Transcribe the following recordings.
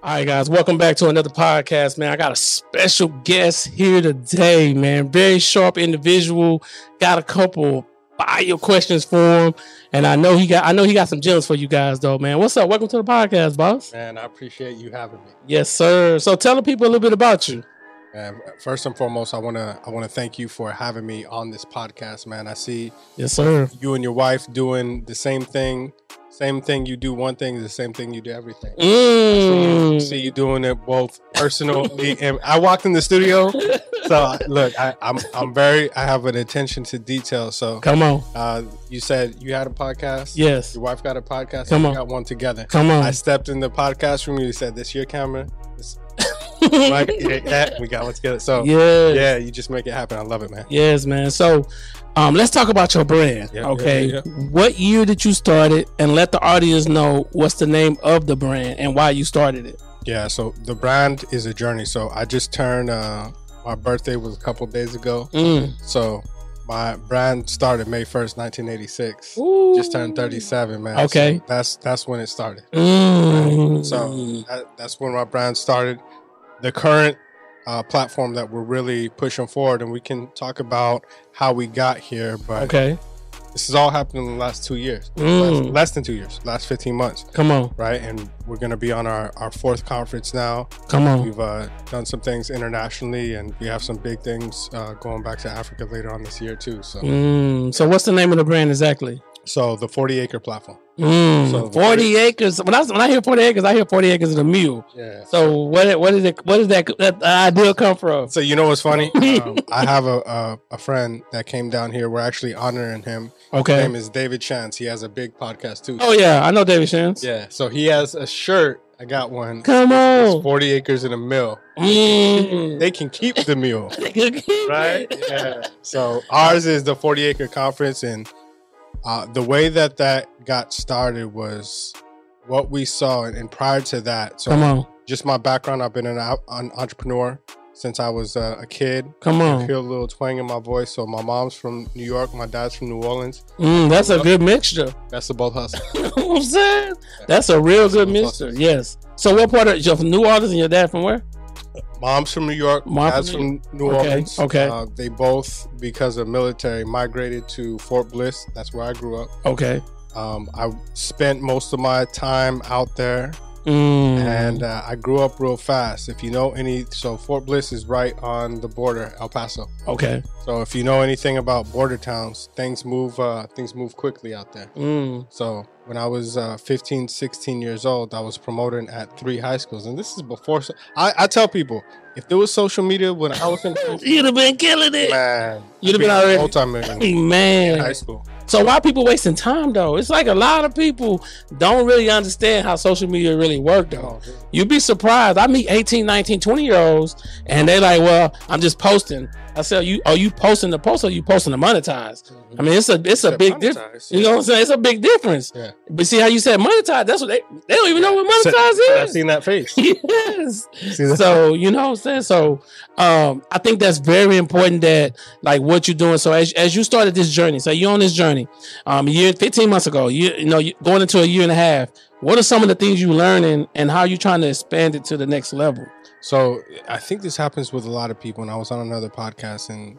All right, guys, welcome back to another podcast, man. I got a special guest here today, man. Very sharp individual. Got a couple fire questions for him, and I know he got some gems for you guys, though, man. What's up? Welcome to the podcast, boss. Man, I appreciate you having me. Yes, sir. So tell the people a little bit about you. First and foremost, I wanna thank you for having me on this podcast, man. I see, yes, sir, you and your wife doing the same thing. Same thing you do one thing is the same thing you do everything. See you doing it both personally. And I walked in the studio, so look, I have an attention to detail. So come on. You said you had a podcast. Yes. Your wife got a podcast. Come on. We got one together. Come on. I stepped in the podcast room. You said, "This your camera." Like, yeah, we got one together. So yeah, you just make it happen. I love it, man. Yes, man. So let's talk about your brand. Yeah, okay. Yeah. What year did you start it? And let the audience know what's the name of the brand and why you started it. Yeah, so the brand is a journey. So I just turned, my birthday was a couple days ago. So my brand started May 1st, 1986. Ooh. Just turned 37, man. Okay. So that's when it started. So that's when my brand started. The current platform that we're really pushing forward, and we can talk about how we got here, but okay, this has all happened in the last 2 years, less than 2 years, last 15 months. Come on. Right, and we're going to be on our fourth conference now. Come on. We've done some things internationally, and we have some big things going back to Africa later on this year too. So, so what's the name of the brand exactly? So the 40 Acre platform. So 40 acres. When I hear 40 acres, I hear 40 acres of a mule. Yeah. So where does that idea come from? So you know what's funny? I have a friend that came down here. We're actually honoring him. Okay. His name is David Chance. He has a big podcast too. Oh yeah, I know David Chance. Yeah. So he has a shirt. I got one. Come on. It's 40 acres in a mill. They can keep the mule. Right? Yeah. So ours is the 40 Acre Conference, and the way that got started was what we saw, and prior to that, so come on, just my background. I've been an entrepreneur since I was a kid. Come on, I feel a little twang in my voice. So my mom's from New York, my dad's from New Orleans. That's a good mixture. That's a both hustle. You know what I'm saying? That's a real good mixture. Yes. So what part of you're from New Orleans and your dad from where? Mom's from New York, dad's from New Orleans. Okay. They both, because of military, migrated to Fort Bliss. That's where I grew up. Okay. I spent most of my time out there, and I grew up real fast. If you know so Fort Bliss is right on the border, El Paso. Okay. So if you know anything about border towns, things move quickly out there. So when I was 15, 16 years old, I was promoted at 3 high schools. And this is before... I tell people, if there was social media when I was in... You'd have been killing it. Man. You'd have been already... multi-million. Man. In high school. So why are people wasting time, though? It's like a lot of people don't really understand how social media really work, though. You'd be surprised. I meet 18, 19, 20-year-olds, and they're like, well, I'm just posting. I say, are you posting to post or are you posting to monetize? I mean, it's a big difference. You know what I'm saying? It's a big difference. Yeah. But see how you said monetize? That's what they don't even know what monetize is. I've seen that face. Yes. So, you know what I'm saying? So, I think that's very important that, like, what you're doing. So as you started this journey, so you're on this journey, 15 months ago, you going into a year and a half, what are some of the things you learning and how you trying to expand it to the next level? So I think this happens with a lot of people, and I was on another podcast, and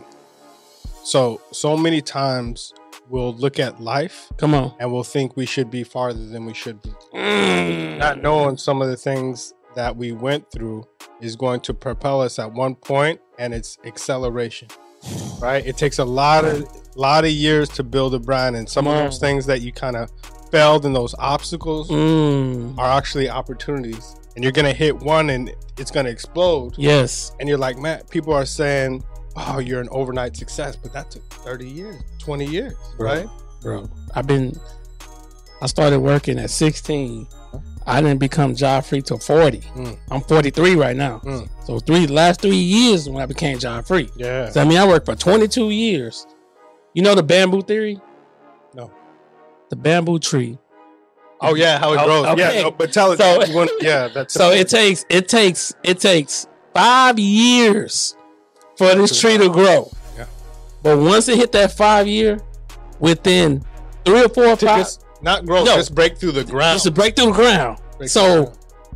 so many times we'll look at life, come on, and we'll think we should be farther than we should be, not knowing some of the things that we went through is going to propel us at one point, and it's acceleration. Right? It takes a lot of years to build a brand, and some of those things that you kind of failed in, those obstacles are actually opportunities. And you're going to hit one and it's going to explode. Yes. And you're like, man, people are saying, oh, you're an overnight success. But that took 30 years, 20 years, right? Bro, I started working at 16. I didn't become job-free till 40. I'm 43 right now. So last 3 years when I became job-free. Yeah. So, I mean, I worked for 22 years. You know the bamboo theory? No. The bamboo tree. Oh yeah, how it grows. Okay. Yeah, no, but tell it. So, that's so it takes 5 years for this tree to grow. Yeah. But once it hit that 5 year, within 3 or 4 or 5, not grow, just break through the ground. Just to break through the ground.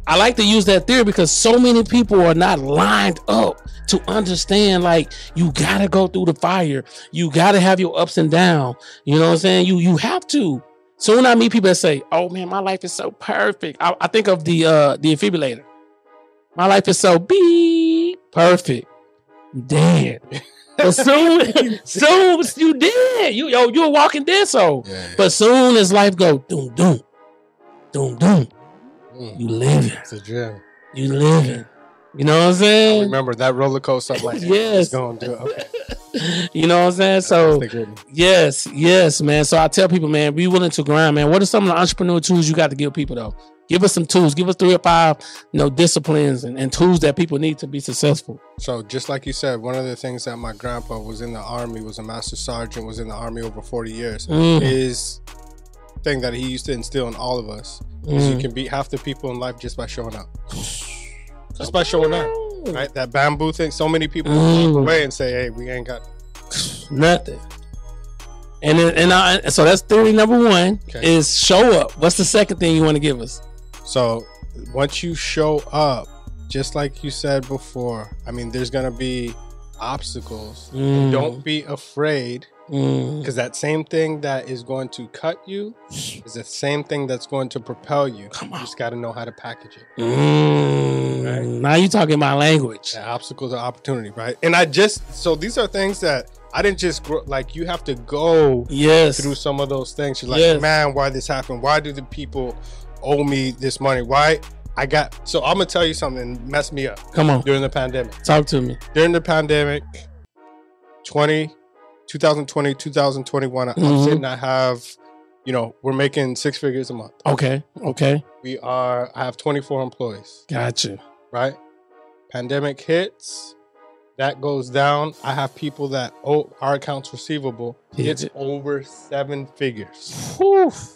I like to use that theory because so many people are not lined up to understand, like, you gotta go through the fire. You gotta have your ups and downs. You know what I'm saying? You have to. So when I meet people that say, oh man, my life is so perfect. I think of the defibrillator. My life is so perfect. Dead. But soon you dead. You're a walking dead soul. Yeah. But soon as life go doom doom, doom doom, you living. It's a gem. You living. You know what I'm saying? I remember that roller coaster. Like, yes. Going to okay. You know what I'm saying? So yes, man. So I tell people, man, be willing to grind, man. What are some of the entrepreneur tools you got to give people though? Give us some tools. Give us 3 or 5, disciplines and tools that people need to be successful. So just like you said, one of the things that my grandpa was in the army, was a master sergeant, was in the army over 40 years. His thing that he used to instill in all of us is you can beat half the people in life just by showing up. Just by showing up, right? That bamboo thing. So many people walk away and say, "Hey, we ain't got nothing." So that's theory number 1 is show up. What's the second thing you want to give us? So once you show up, just like you said before, I mean, there's gonna be obstacles. Don't be afraid, because that same thing that is going to cut you is the same thing that's going to propel you. You just got to know how to package it. Right? Now you're talking my language. Yeah, obstacles are opportunity, right? And so these are things that I didn't just grow, like, you have to go through some of those things. You're like, man, why this happened? Why do the people owe me this money? So I'm gonna tell you something that messed me up. Come on. During the pandemic. Talk to me. During the pandemic, 2020, 2021, I'm sitting, I have, we're making 6 figures a month. Okay. I have 24 employees. Gotcha. Right? Pandemic hits, that goes down. I have people that owe our accounts receivable. It's over 7 figures. Oof.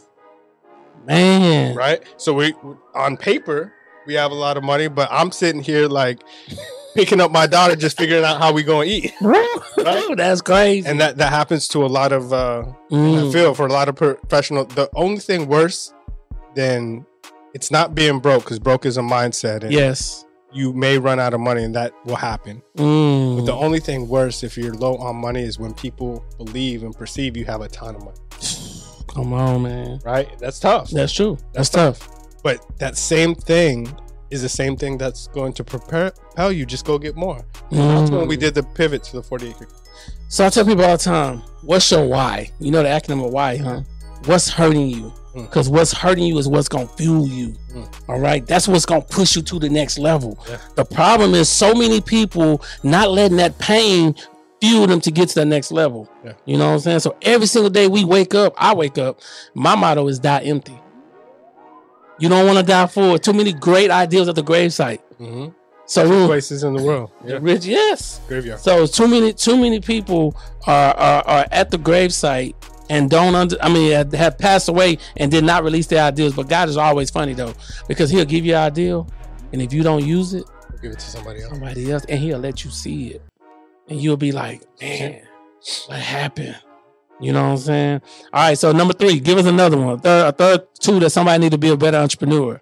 Man. Right? So we, on paper, we have a lot of money, but I'm sitting here like picking up my daughter, just figuring out how we gonna eat. Right? That's crazy. And that happens to a lot of I feel for a lot of professionals. The only thing worse than it's not being broke, because broke is a mindset. And you may run out of money, and that will happen. But the only thing worse if you're low on money is when people believe and perceive you have a ton of money. Come on, man. Right? That's tough. That's true. That's tough. But that same thing is the same thing that's going to propel you. Just go get more. That's when we did the pivot to the 40 acre. So I tell people all the time, what's your why? You know the acronym of why, huh? What's hurting you? Because what's hurting you is what's going to fuel you. All right? That's what's going to push you to the next level. Yeah. The problem is so many people not letting that pain fuel them to get to the next level. Yeah. You know what I'm saying? So every single day I wake up, my motto is die empty. You don't want to die full. Too many great ideas at the gravesite. So places in the world. Yeah. Rich, yes. Graveyard. So too many people are at the gravesite and have passed away and did not release their ideas. But God is always funny though, because He'll give you an ideal, and if you don't use it, He'll give it to somebody else, and He'll let you see it. And you'll be like, man, what happened? You know what I'm saying? All right, so number 3, give us another one. A third tool that somebody need to be a better entrepreneur.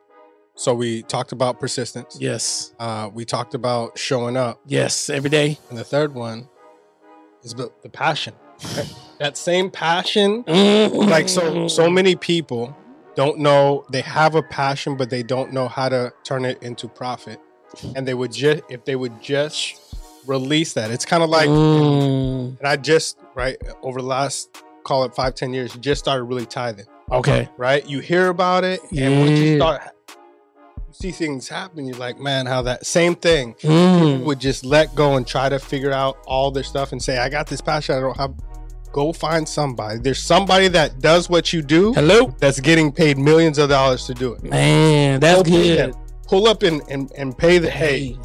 So we talked about persistence. Yes. We talked about showing up. Yes, every day. And the third one is the passion. Right? That same passion. Like so many people don't know, they have a passion, but they don't know how to turn it into profit. And if they would just release that. It's kind of like, and I just, over the last, call it 5-10 years, you just started really tithing. Okay. Right? You hear about it, and once you start, you see things happen, you're like, man, how that same thing, people would just let go and try to figure out all their stuff and say, I got this passion, I don't have, go find somebody. There's somebody that does what you do. Hello? That's getting paid millions of dollars to do it. Man, that's good. Pull up and pay the, hey,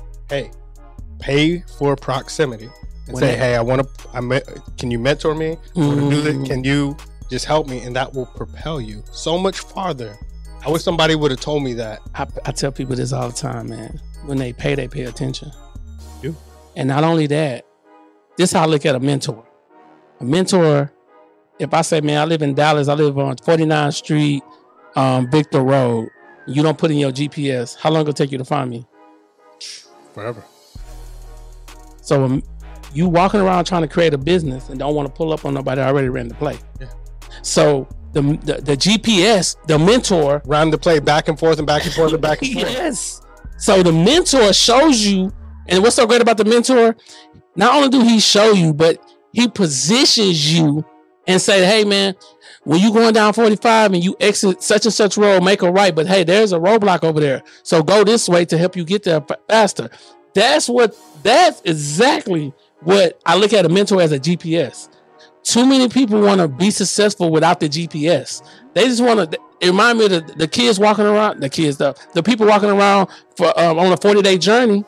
pay for proximity and say, hey, can you mentor me? I want to do this. Can you just help me? And that will propel you so much farther. I wish somebody would have told me that. I tell people this all the time, man. When they pay attention. You. And not only that, this is how I look at a mentor. A mentor, if I say, man, I live in Dallas, I live on 49th Street, Victor Road. you don't put in your GPS, how long it'll take you to find me? Forever. So you walking around trying to create a business and don't want to pull up on nobody that already ran the play. Yeah. So the GPS, the mentor, ran the play back and forth and back and forth and back and forth. Yes. So the mentor shows you, and what's so great about the mentor? Not only do he show you, but he positions you and say, hey man, when you going down 45 and you exit such and such road, make a right. But hey, there's a roadblock over there. So go this way to help you get there faster. That's exactly what I look at a mentor as, a GPS. Too many people want to be successful without the GPS. They just want to. It reminds me of the kids walking around, the people walking around for on a 40-day journey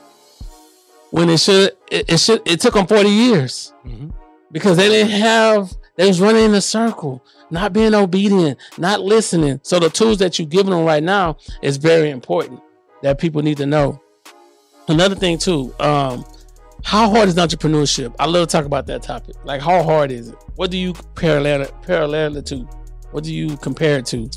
when it took them 40 years because they was running in a circle, not being obedient, not listening. So the tools that you're giving them right now is very important that people need to know. Another thing too, how hard is entrepreneurship? I love to talk about that topic. Like, how hard is it? What do you parallel it to? What do you compare it to?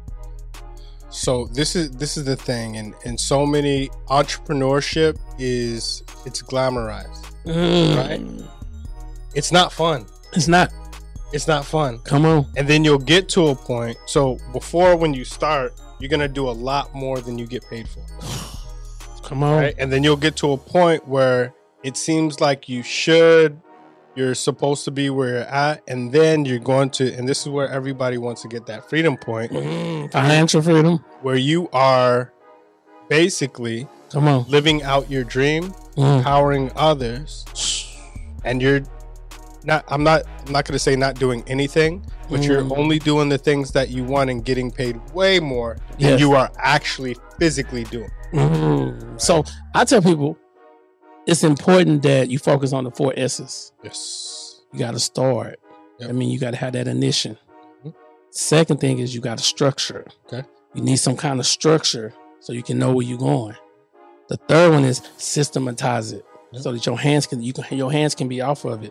So this is the thing, and so many entrepreneurship it's glamorized, right? It's not fun. It's not fun. Come on. And then you'll get to a point. So before, when you start, you're gonna do a lot more than you get paid for. Come on. Right? And then you'll get to a point where it seems like you're supposed to be where you're at, and then you're going to, and this is where everybody wants to get that freedom point. Financial freedom. Where you are basically living out your dream, empowering others, and you're not, I'm not going to say not doing anything, but you're only doing the things that you want and getting paid way more than you are actually physically doing. Right? So I tell people, it's important that you focus on the 4 S's. Yes. You got to start. Yep. I mean, you got to have that ignition. Second thing is you got to structure. Okay. You need some kind of structure so you can know where you're going. The third one is systematize it so that your hands can be off of it.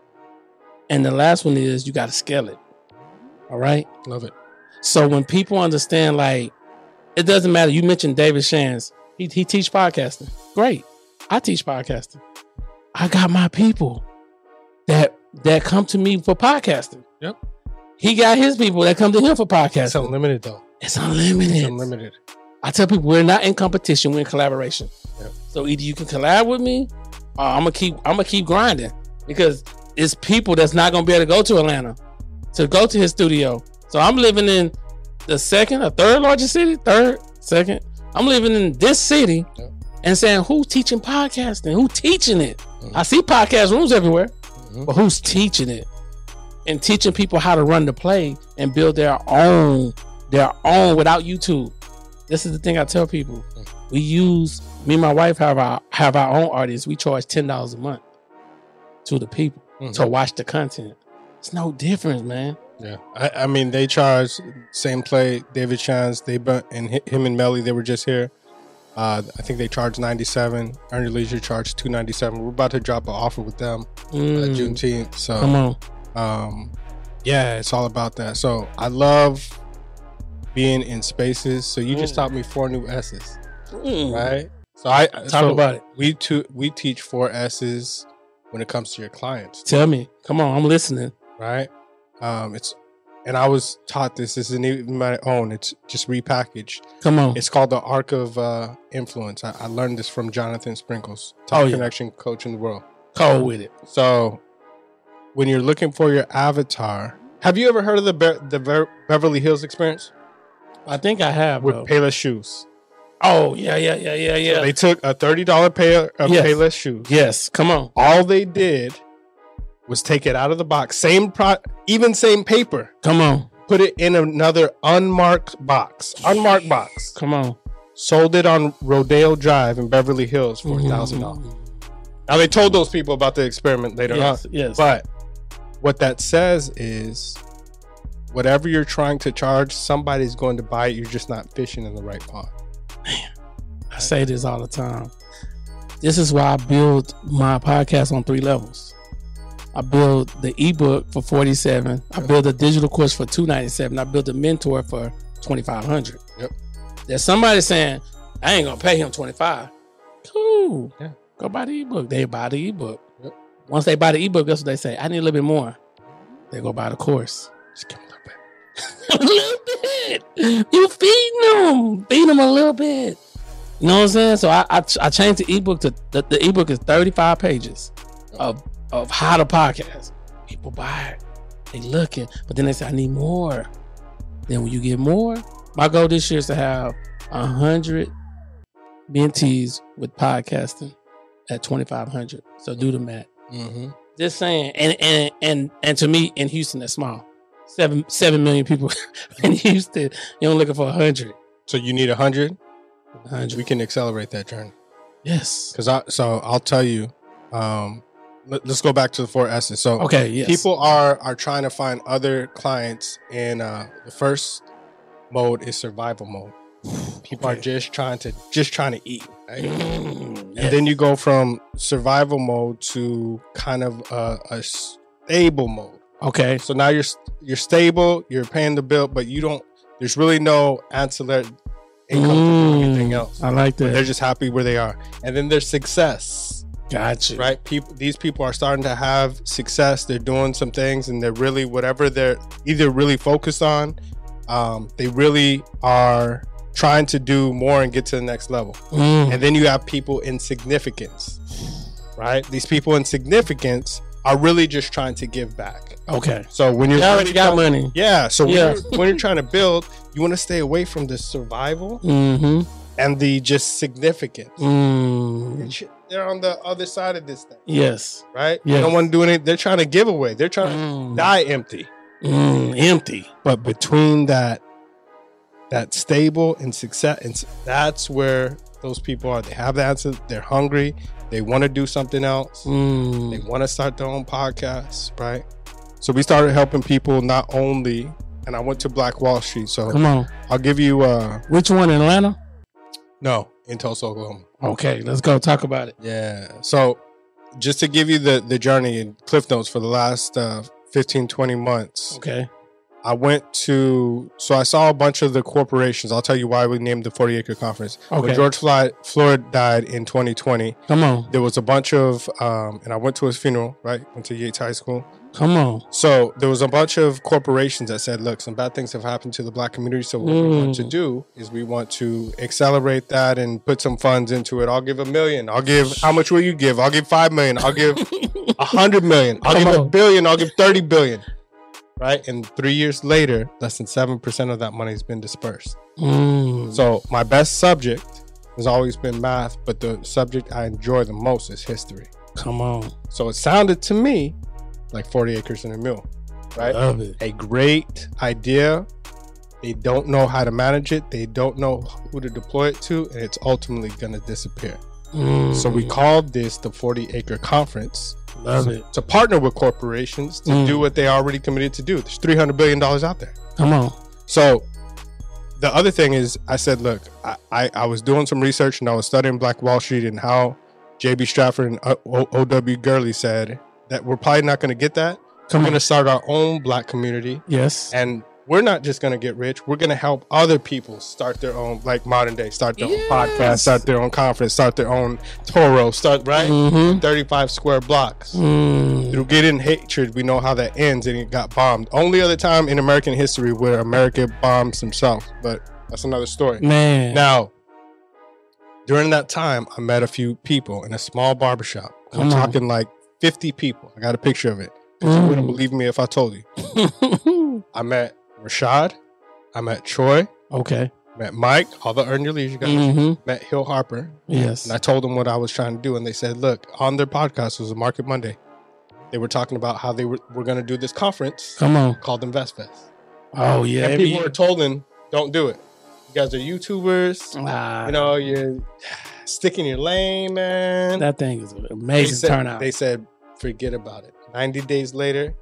And the last one is you got to scale it. All right. Love it. So when people understand, like, it doesn't matter. You mentioned David Shands. He teach podcasting. Great. I teach podcasting. I got my people that come to me for podcasting. Yep. He got his people that come to him for podcasting. It's unlimited though. It's unlimited. I tell people we're not in competition, we're in collaboration. Yep. So either you can collab with me or I'm gonna keep grinding, because it's people that's not gonna be able to go to Atlanta to go to his studio. So I'm living in the third largest city. I'm living in this city. Yep. And saying, who's teaching podcasting? Who's teaching it? I see podcast rooms everywhere, but who's teaching it? And teaching people how to run the play and build their own without YouTube. This is the thing I tell people. Me and my wife have our own artists. We charge $10 a month to the people to watch the content. It's no difference, man. Yeah. I mean, they charge same play, David Shands, and him and Melly, they were just here. I think they charge $97. Earn Your Leisure charge $297. We're about to drop an offer with them Juneteenth. So come on. Yeah, it's all about that. So I love being in spaces. So you just taught me 4 new S's, right? So talk about it. We teach 4 S's when it comes to your clients. Tell me. Come on, I'm listening. Right? And I was taught this isn't even my own. It's just repackaged. Come on. It's called the Arc of Influence. I learned this from Jonathan Sprinkles, top connection coach in the world. Cold with it. So when you're looking for your avatar, have you ever heard of the Beverly Hills Experience? I think I have. With Payless Shoes. Oh, yeah. So they took a $30 pair of Payless shoes. Yes, come on. All they did was take it out of the box, same paper. Come on. Put it in another unmarked box. Come on. Sold it on Rodeo Drive in Beverly Hills for $1,000. Now they told those people about the experiment later on. Yes. But what that says is, whatever you're trying to charge, somebody's going to buy it. You're just not fishing in the right pond. Man, I say this all the time. This is why I build my podcast on 3 levels. I build the ebook for $47. I build a digital course for $297. I build a mentor for $2,500. Yep. There's somebody saying, I ain't gonna pay him $25. Cool. Yeah. Go buy the ebook. They buy the ebook. Yep. Once they buy the ebook, that's what they say. I need a little bit more. They go buy the course. Just give them a little bit. A little bit. You feeding them. Feed them a little bit. You know what I'm saying? So I changed the ebook to the ebook is 35 pages of how to podcast. People buy it. They looking, but then they say I need more. Then when you get more, my goal this year is to have 100 mentees with podcasting at 2,500. So do the math. Mm-hmm. Just saying, and to me in Houston, that's small. 7 million people in Houston. You're only looking for 100. So you need 100. 100. We can accelerate that journey. Yes. So I'll tell you. Let's go back to the 4 S's. So okay, yes. People are trying to find other clients, and the first mode is survival mode. People are just trying to eat, right? And then you go from survival mode to kind of a stable mode. Okay. So now you're stable, you're paying the bill, but you don't. There's really no ancillary income to do anything else. I like that. They're just happy where they are, and then there's success. Gotcha. Right? These people are starting to have success. They're doing some things, and they're really whatever they're either really focused on. They really are trying to do more and get to the next level. And then you have people in significance, right? These people in significance are really just trying to give back. Okay. So when you already got money. Yeah. So when you're trying to build, you want to stay away from the survival and the just significance. They're on the other side of this thing. Yes. Right? Yes. They don't want to do anything. They're trying to give away. They're trying to die empty. Empty. But between that stable and success, and that's where those people are. They have the answer. They're hungry. They want to do something else. They want to start their own podcast, right? So we started helping people not only, and I went to Black Wall Street. So come on, I'll give you. Which one in Atlanta? No, in Tulsa, Oklahoma. Okay, let's go talk about it. Yeah. So just to give you the journey and cliff notes for the last 15, 20 months. Okay. I I saw a bunch of the corporations. I'll tell you why we named the 40 Acre Conference. Okay. When George Floyd died in 2020. Come on. There was a bunch of, and I went to his funeral, right? Went to Yates High School. Come on. So there was a bunch of corporations that said, look, some bad things have happened to the Black community. So what we want to do is we want to accelerate that and put some funds into it. I'll give $1 million. How much will you give? I'll give $5 million. I'll give $100 million. I'll give $1 billion. I'll give $30 billion. Right? And 3 years later, less than 7% of that money has been dispersed. So my best subject has always been math, but the subject I enjoy the most is history. Come on. So it sounded to me like 40 acres and a mule, right? Love it. A great idea. They don't know how to manage it. They don't know who to deploy it to, and it's ultimately going to disappear. So we called this the 40 Acre Conference. Love it. To partner with corporations to do what they already committed to do. There's $300 billion out there. Come on. So the other thing is, I said, look, I was doing some research and I was studying Black Wall Street and how J.B. Stratford and O.W. Gurley said that we're probably not going to get that. We're going to start our own Black community. Yes. And we're not just going to get rich. We're going to help other people start their own, like modern day, start their own podcast, start their own conference, start their own Toro, right? 35 square blocks. Through getting hatred, we know how that ends, and it got bombed. Only other time in American history where America bombs themselves, but that's another story. Man. Now, during that time, I met a few people in a small barbershop. I'm talking like 50 people. I got a picture of it. You wouldn't believe me if I told you. I met Rashad, I met Troy, met Mike, all the Earn Your Leisure guys, met Hill Harper. Yes. And I told them what I was trying to do, and they said, look, on their podcast, it was a Market Monday, they were talking about how they were going to do this conference called InvestFest. Oh, yeah. And people were told them, don't do it. You guys are YouTubers. You know, you're sticking your lane, man. That thing is an amazing turnout. They said, forget about it. 90 days later,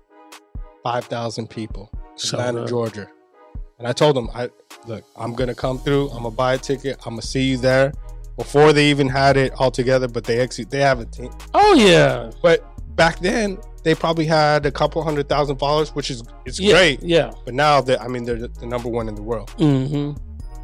5,000 people. Atlanta, Georgia. And I told them, look, I'm going to come through. I'm going to buy a ticket. I'm going to see you there. Before they even had it all together, but they have a team. Oh, yeah. But back then, they probably had a couple 100,000 followers, which is great. Yeah. But now, they're the number one in the world.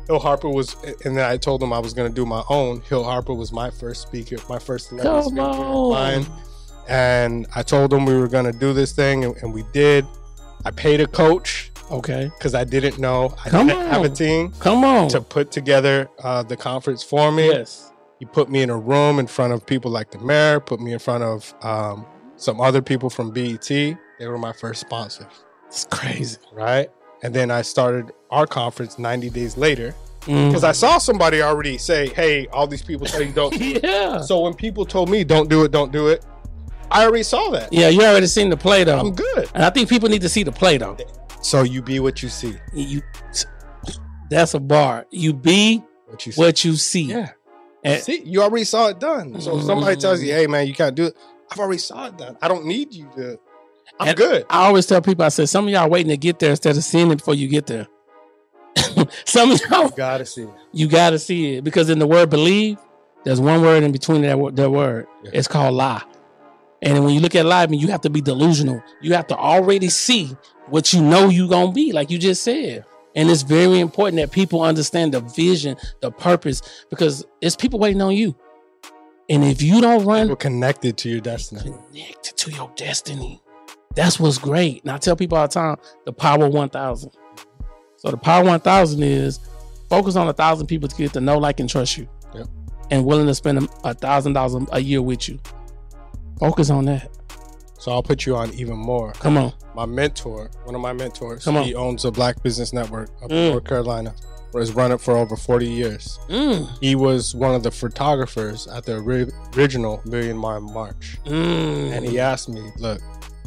Hill Harper was, and then I told him I was going to do my own. Hill Harper was my first speaker, my first celebrity speaker of mine. And I told him we were going to do this thing, and we did. I paid a coach. Okay. Because I didn't know. I didn't have a team. To put together the conference for me. Yes. He put me in a room in front of people like the mayor, put me in front of some other people from BET. They were my first sponsors. It's crazy. Right? And then I started our conference 90 days later. Because I saw somebody already say, hey, all these people say don't do it. Yeah. So when people told me don't do it, I already saw that. Yeah, you already seen the play though. I'm good. And I think people need to see the play though. So you be what you see. That's a bar. You be what you see. Yeah. And see, you already saw it done. So if somebody tells you, hey man, you can't do it, I've already saw it done. I don't need you to. I'm good. I always tell people, I said, some of y'all waiting to get there instead of seeing it before you get there. Some of y'all gotta see it. You gotta see it. Because in the word believe, there's one word in between that word. Yeah. It's called lie. And when you look at lie, I mean, you have to be delusional. You have to already see what you know you're gonna be, like you just said. And it's very important that people understand the vision, the purpose, because it's people waiting on you. And if you don't run... People connected to your destiny. Connected to your destiny. That's what's great. And I tell people all the time, the power 1,000. So the power 1,000 is focus on 1,000 people to get to know, like, and trust you. Yep. And willing to spend $1,000 a year with you. Focus on that. So I'll put you on even more. Come on. My mentor, one of my mentors, he owns a Black Business Network up in North Carolina, where he's run it for over 40 years. He was one of the photographers at the original Million Mile March. And he asked me, look,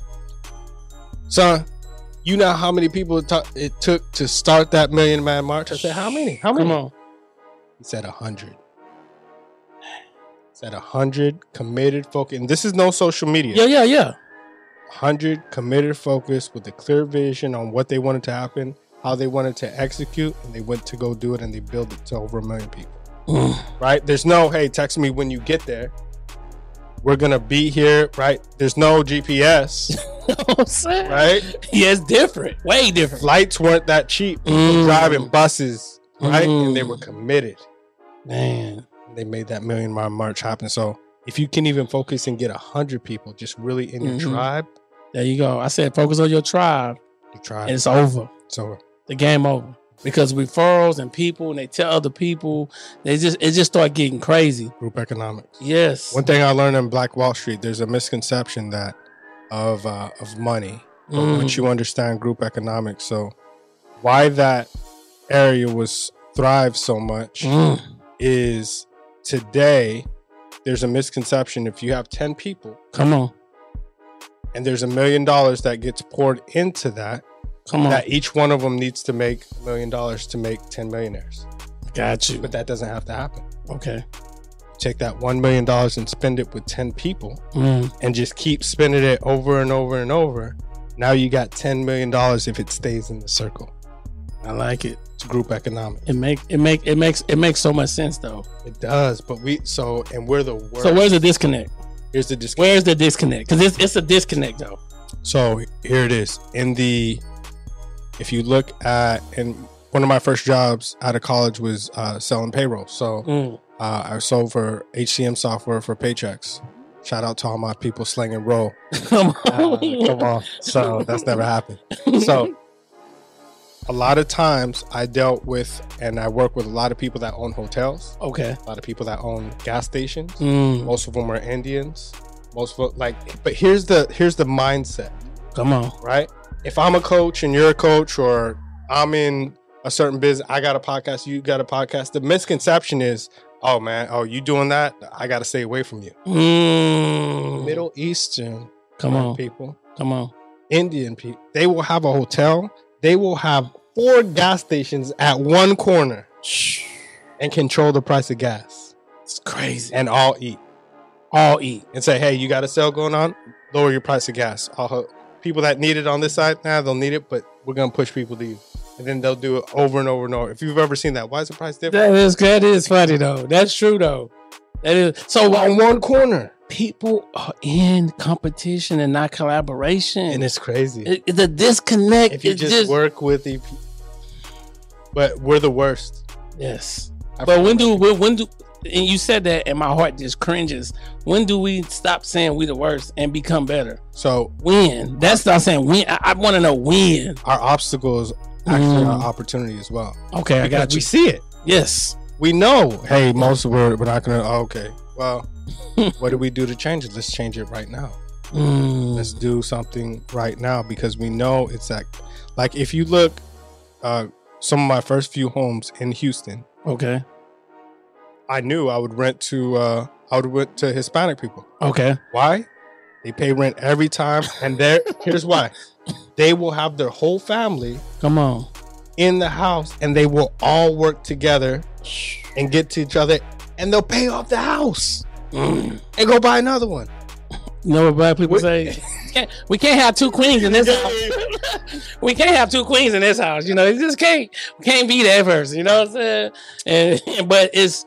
son, you know how many people it took to start that Million Mile March? I said, how many? How many? Come on. He said 100. He said 100 committed focus. And this is no social media. Yeah. 100 committed focus with a clear vision on what they wanted to happen, how they wanted to execute, and they went to go do it, and they built it to over 1 million people. Right? There's no, hey, text me when you get there. We're going to be here, right? There's no GPS. Right? Yeah, it's different. Way different. Flights weren't that cheap. People driving buses, right? And they were committed. Man. And they made that Million Mile March happen. So if you can even focus and get 100 people just really in your tribe. There you go. I said focus on your tribe. Your tribe. And it's over. It's over. The game over. Because referrals and people, and they tell other people, it just start getting crazy. Group economics. Yes. One thing I learned in Black Wall Street, there's a misconception that of money. But once you understand group economics, so why that area was thrive so much is today there's a misconception. If you have 10 people, come on, and there's $1 million that gets poured into that, that each one of them needs to make $1 million to make 10 millionaires. Got you. But that doesn't have to happen. Okay. Take that $1 million and spend it with 10 people and just keep spending it over and over and over. Now you got $10 million if it stays in the circle. I like it. It's group economics. It makes so much sense though. It does, but we're the worst. So where's the disconnect? Here's the disconnect. Where's the disconnect? Because it's a disconnect though. So here it is. If you look at, and one of my first jobs out of college was selling payroll. So I sold for HCM software for paychecks. Shout out to all my people slinging roll. Come on. So that's never happened. So a lot of times I dealt with, and I work with a lot of people that own hotels. Okay. A lot of people that own gas stations. Most of them are Indians. But here's the mindset. Come on. Right? If I'm a coach and you're a coach, or I'm in a certain business, I got a podcast, you got a podcast. The misconception is, oh man, you doing that? I got to stay away from you. Middle Eastern people. Come on. Indian people. They will have a hotel. They will have 4 gas stations at one corner and control the price of gas. It's crazy. And all eat. And say, hey, you got a sale going on? Lower your price of gas. People that need it on this side, they'll need it, but we're going to push people to you. And then they'll do it over and over and over. If you've ever seen that, why is the price different? That is funny, though. That's true, though. That is. So on one corner, people are in competition and not collaboration. And it's crazy. The disconnect. If you just work with the people. But we're the worst. Yes. But when do and you said that and my heart just cringes. When do we stop saying we the worst and become better? So when? That's not saying when. I want to know when. Our obstacle is actually our opportunity as well. Okay, I got you. We see it. Yes. We know, hey, most of we're not going to, okay. Well, what do we do to change it? Let's change it right now. Let's do something right now because we know it's like if you look, some of my first few homes in Houston. Okay. I knew I would rent to Hispanic people. Okay. Why? They pay rent every time, and here's why. They will have their whole family in the house, and they will all work together and get to each other, and they'll pay off the house and go buy another one. You know what black people say? We can't have two queens in this house. We can't have two queens in this house. You know, it just can't be that person. You know what I'm saying? But it's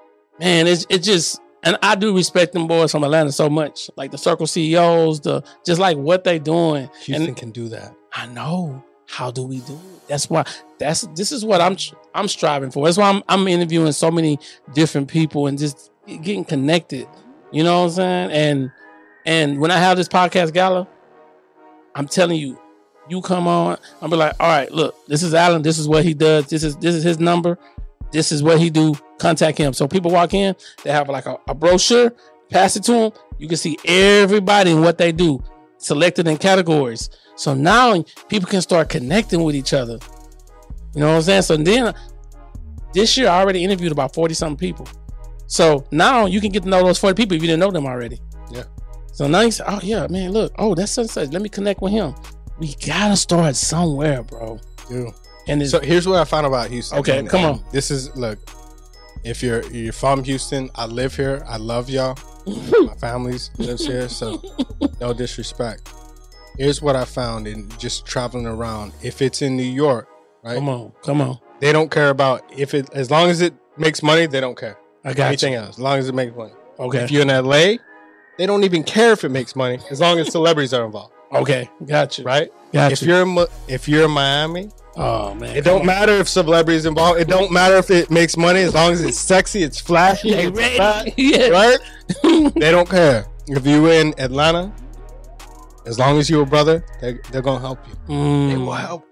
just, and I do respect them boys from Atlanta so much. Like the Circle CEOs, just like what they doing. Houston can do that. I know. How do we do it? That's why this is what I'm striving for. That's why I'm interviewing so many different people and just getting connected. You know what I'm saying? And when I have this podcast gala, I'm telling you, you come on, I'm be like, all right, look, this is Alan, this is what he does, this is his number, this is what he do, contact him. So people walk in, they have like a brochure, pass it to them, you can see everybody and what they do, selected in categories. So now people can start connecting with each other. You know what I'm saying? So then this year I already interviewed about 40-something people. So now you can get to know those 40 people if you didn't know them already. Yeah. So now you say, oh yeah, man, look, oh, that's such. Let me connect with him. We gotta start somewhere, bro. Yeah. And so here's what I found about Houston. Okay, come on. This is, look, if you're from Houston, I live here. I love y'all. My family lives here, so no disrespect. Here's what I found in just traveling around. If it's in New York, right? Come on. They don't care about as long as it makes money, they don't care. I got anything you. else, as long as it makes money. Okay. If you're in LA, they don't even care if it makes money, as long as celebrities are involved. Okay, got you. Right? Got you. If you're in Miami, oh man, it don't matter if celebrities involved. It don't matter if it makes money, as long as it's sexy, it's flashy, it's fat, yeah. right? They don't care. If you're in Atlanta, as long as you're a brother, they're gonna help you. They will help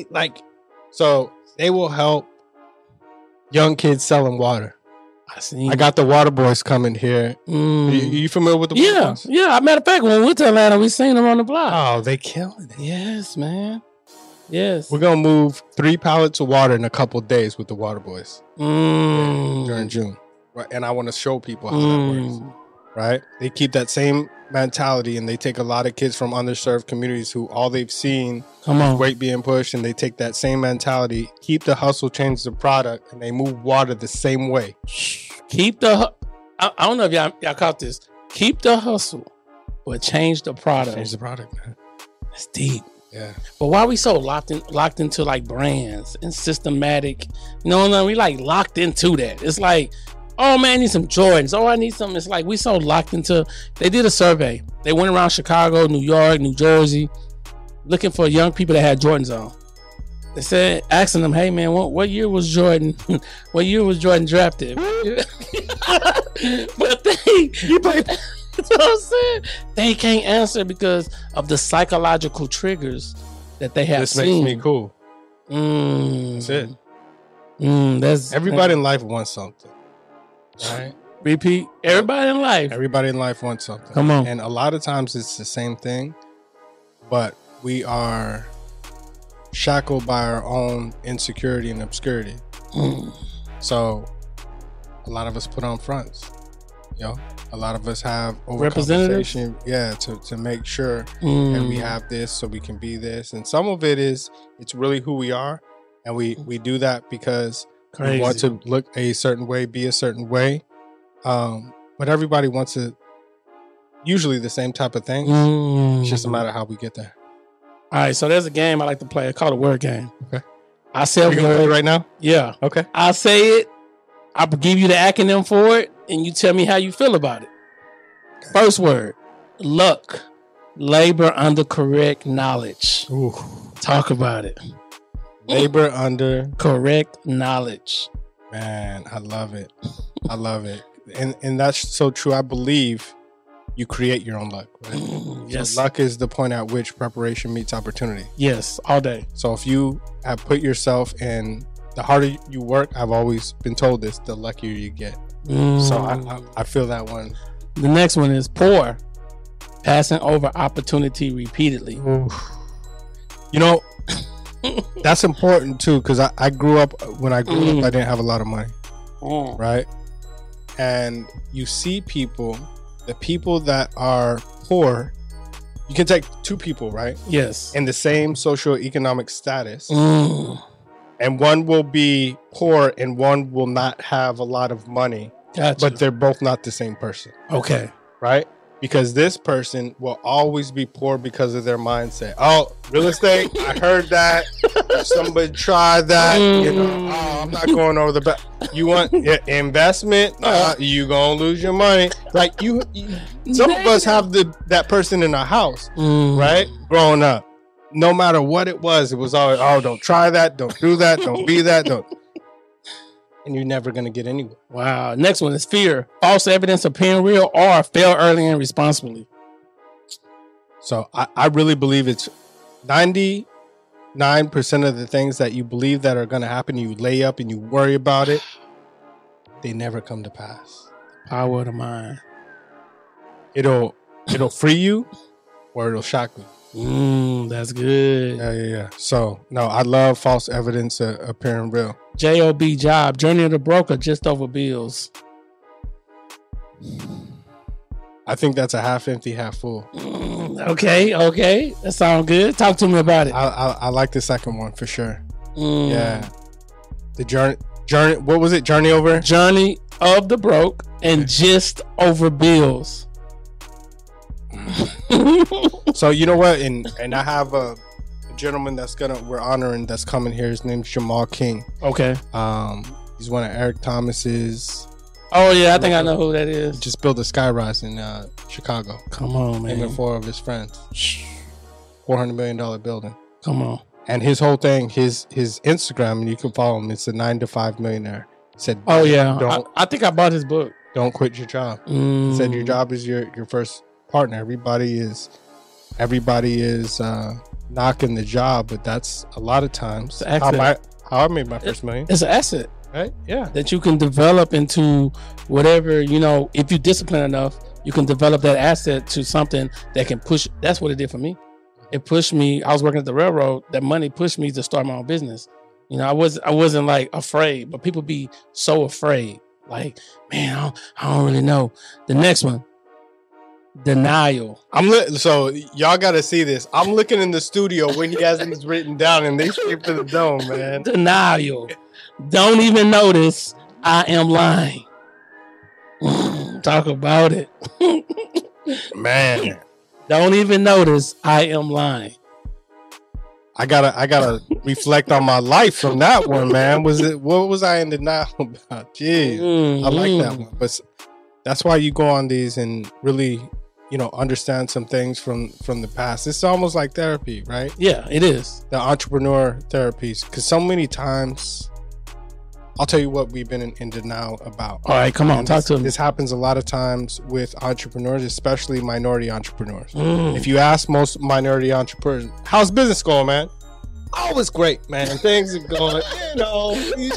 so they will help young kids selling water. I got the water boys coming here. You familiar with the water boys? Yeah. Matter of fact, when we went to Atlanta, we seen them on the block. Oh, they killing it. Yes, man. Yes. We're gonna move 3 pallets of water in a couple of days with the water boys during June. Right. And I want to show people how that works. Right? They keep that same mentality and they take a lot of kids from underserved communities who all they've seen is weight being pushed, and they take that same mentality, keep the hustle, change the product, and they move water the same way. Keep the I don't know if y'all caught this. Keep the hustle, but change the product. Change the product, man. That's deep. Yeah. But why are we so locked into like brands and systematic? You know what I mean? We like locked into that. It's like, oh man, I need some Jordans. Oh, I need something. It's like we so locked into. They did a survey. They went around Chicago, New York, New Jersey, looking for young people that had Jordans on. They said, asking them, "Hey man, what year was Jordan? What year was Jordan drafted?" But that's what I'm saying. They can't answer because of the psychological triggers that they have seen. This makes me cool. That's it. That's everybody in life wants something. Right? Repeat. Everybody in life. Everybody in life wants something. Come on. And a lot of times it's the same thing, but we are shackled by our own insecurity and obscurity. So a lot of us put on fronts. A lot of us have representatives, to make sure and we have this so we can be this. And some of it is it's really who we are, and we do that because we want to look a certain way, be a certain way. But everybody wants usually the same type of thing. It's just a matter of how we get there. All right, so there's a game I like to play. I call it a word game. Okay. I say a word. Play it right now? Yeah. Okay. I say it. I give you the acronym for it, and you tell me how you feel about it. Okay. First word, luck. Labor under correct knowledge. Ooh. Talk about it. Labor under correct knowledge. Man, I love it. I love it. And that's so true. I believe you create your own luck, right? Yes. So luck is the point at which preparation meets opportunity. Yes, all day. So if you have put yourself in, the harder you work, I've always been told this, the luckier you get. So I feel that one. The next one is poor, passing over opportunity repeatedly. You know, that's important too, because I grew up, when I grew up, I didn't have a lot of money, right? And you see people, the people that are poor, you can take two people, right? Yes. In the same socioeconomic status. And one will be poor and one will not have a lot of money. Gotcha. But they're both not the same person. Okay. Right? Because this person will always be poor because of their mindset. Oh, real estate? I heard that. Somebody tried that. You know, oh, I'm not going over the back. You want investment? You gonna lose your money. Like you some of us have that person in our house, right? Growing up. No matter what it was always, oh, don't try that, don't do that, don't be that, don't. And you're never going to get anywhere. Wow. Next one is fear. False evidence appearing real or fail early and responsibly. So I really believe it's 99% of the things that you believe that are going to happen, you lay up and you worry about it, they never come to pass. Power of the mind. It'll free you or it'll shock you. That's good. Yeah. So, no, I love false evidence appearing real. Job, journey of the broker, just over bills. I think that's a half empty, half full. Okay. That sounds good. Talk to me about it. I like the second one for sure. Yeah. The journey. What was it? Journey of the broke and just over bills. So you know what? And I have a gentleman we're honoring that's coming here. His name's Jamal King. Okay. He's one of Eric Thomas's. Oh yeah, I think I know who that is. He just built a skyrise in Chicago. Come on, man. Him and 4 of his friends. $400 million building. Come on. And his whole thing, his Instagram, and you can follow him. It's a 9 to 5 millionaire. He said, "Oh yeah, I think I bought his book. Don't quit your job." He said, "Your job is your first partner. Everybody is knocking the job, but that's a lot of times how I made my first million. It's an asset, right? Yeah, that you can develop into whatever, you know. If you discipline enough, you can develop that asset to something that can push. That's what it did for me. It pushed me. I was working at the railroad. That money pushed me to start my own business. You know, I wasn't like afraid, but people be so afraid. Like, man, I don't really know. The next one. Denial. So y'all got to see this. I'm looking in the studio when he has these written down, and they straight to the dome, man. Denial. Don't even notice I am lying. Talk about it, man. Don't even notice I am lying. I gotta reflect on my life from that one, man. What was I in denial about? Jeez, I like that one, but that's why you go on these and really, you know, understand some things from the past. It's almost like therapy, right? Yeah, it is. The entrepreneur therapies, because so many times, I'll tell you what we've been in denial about. All right, come on, talk to me. This happens a lot of times with entrepreneurs, especially minority entrepreneurs. If you ask most minority entrepreneurs, how's business going, man? Oh, it's great, man. Things are going, you know,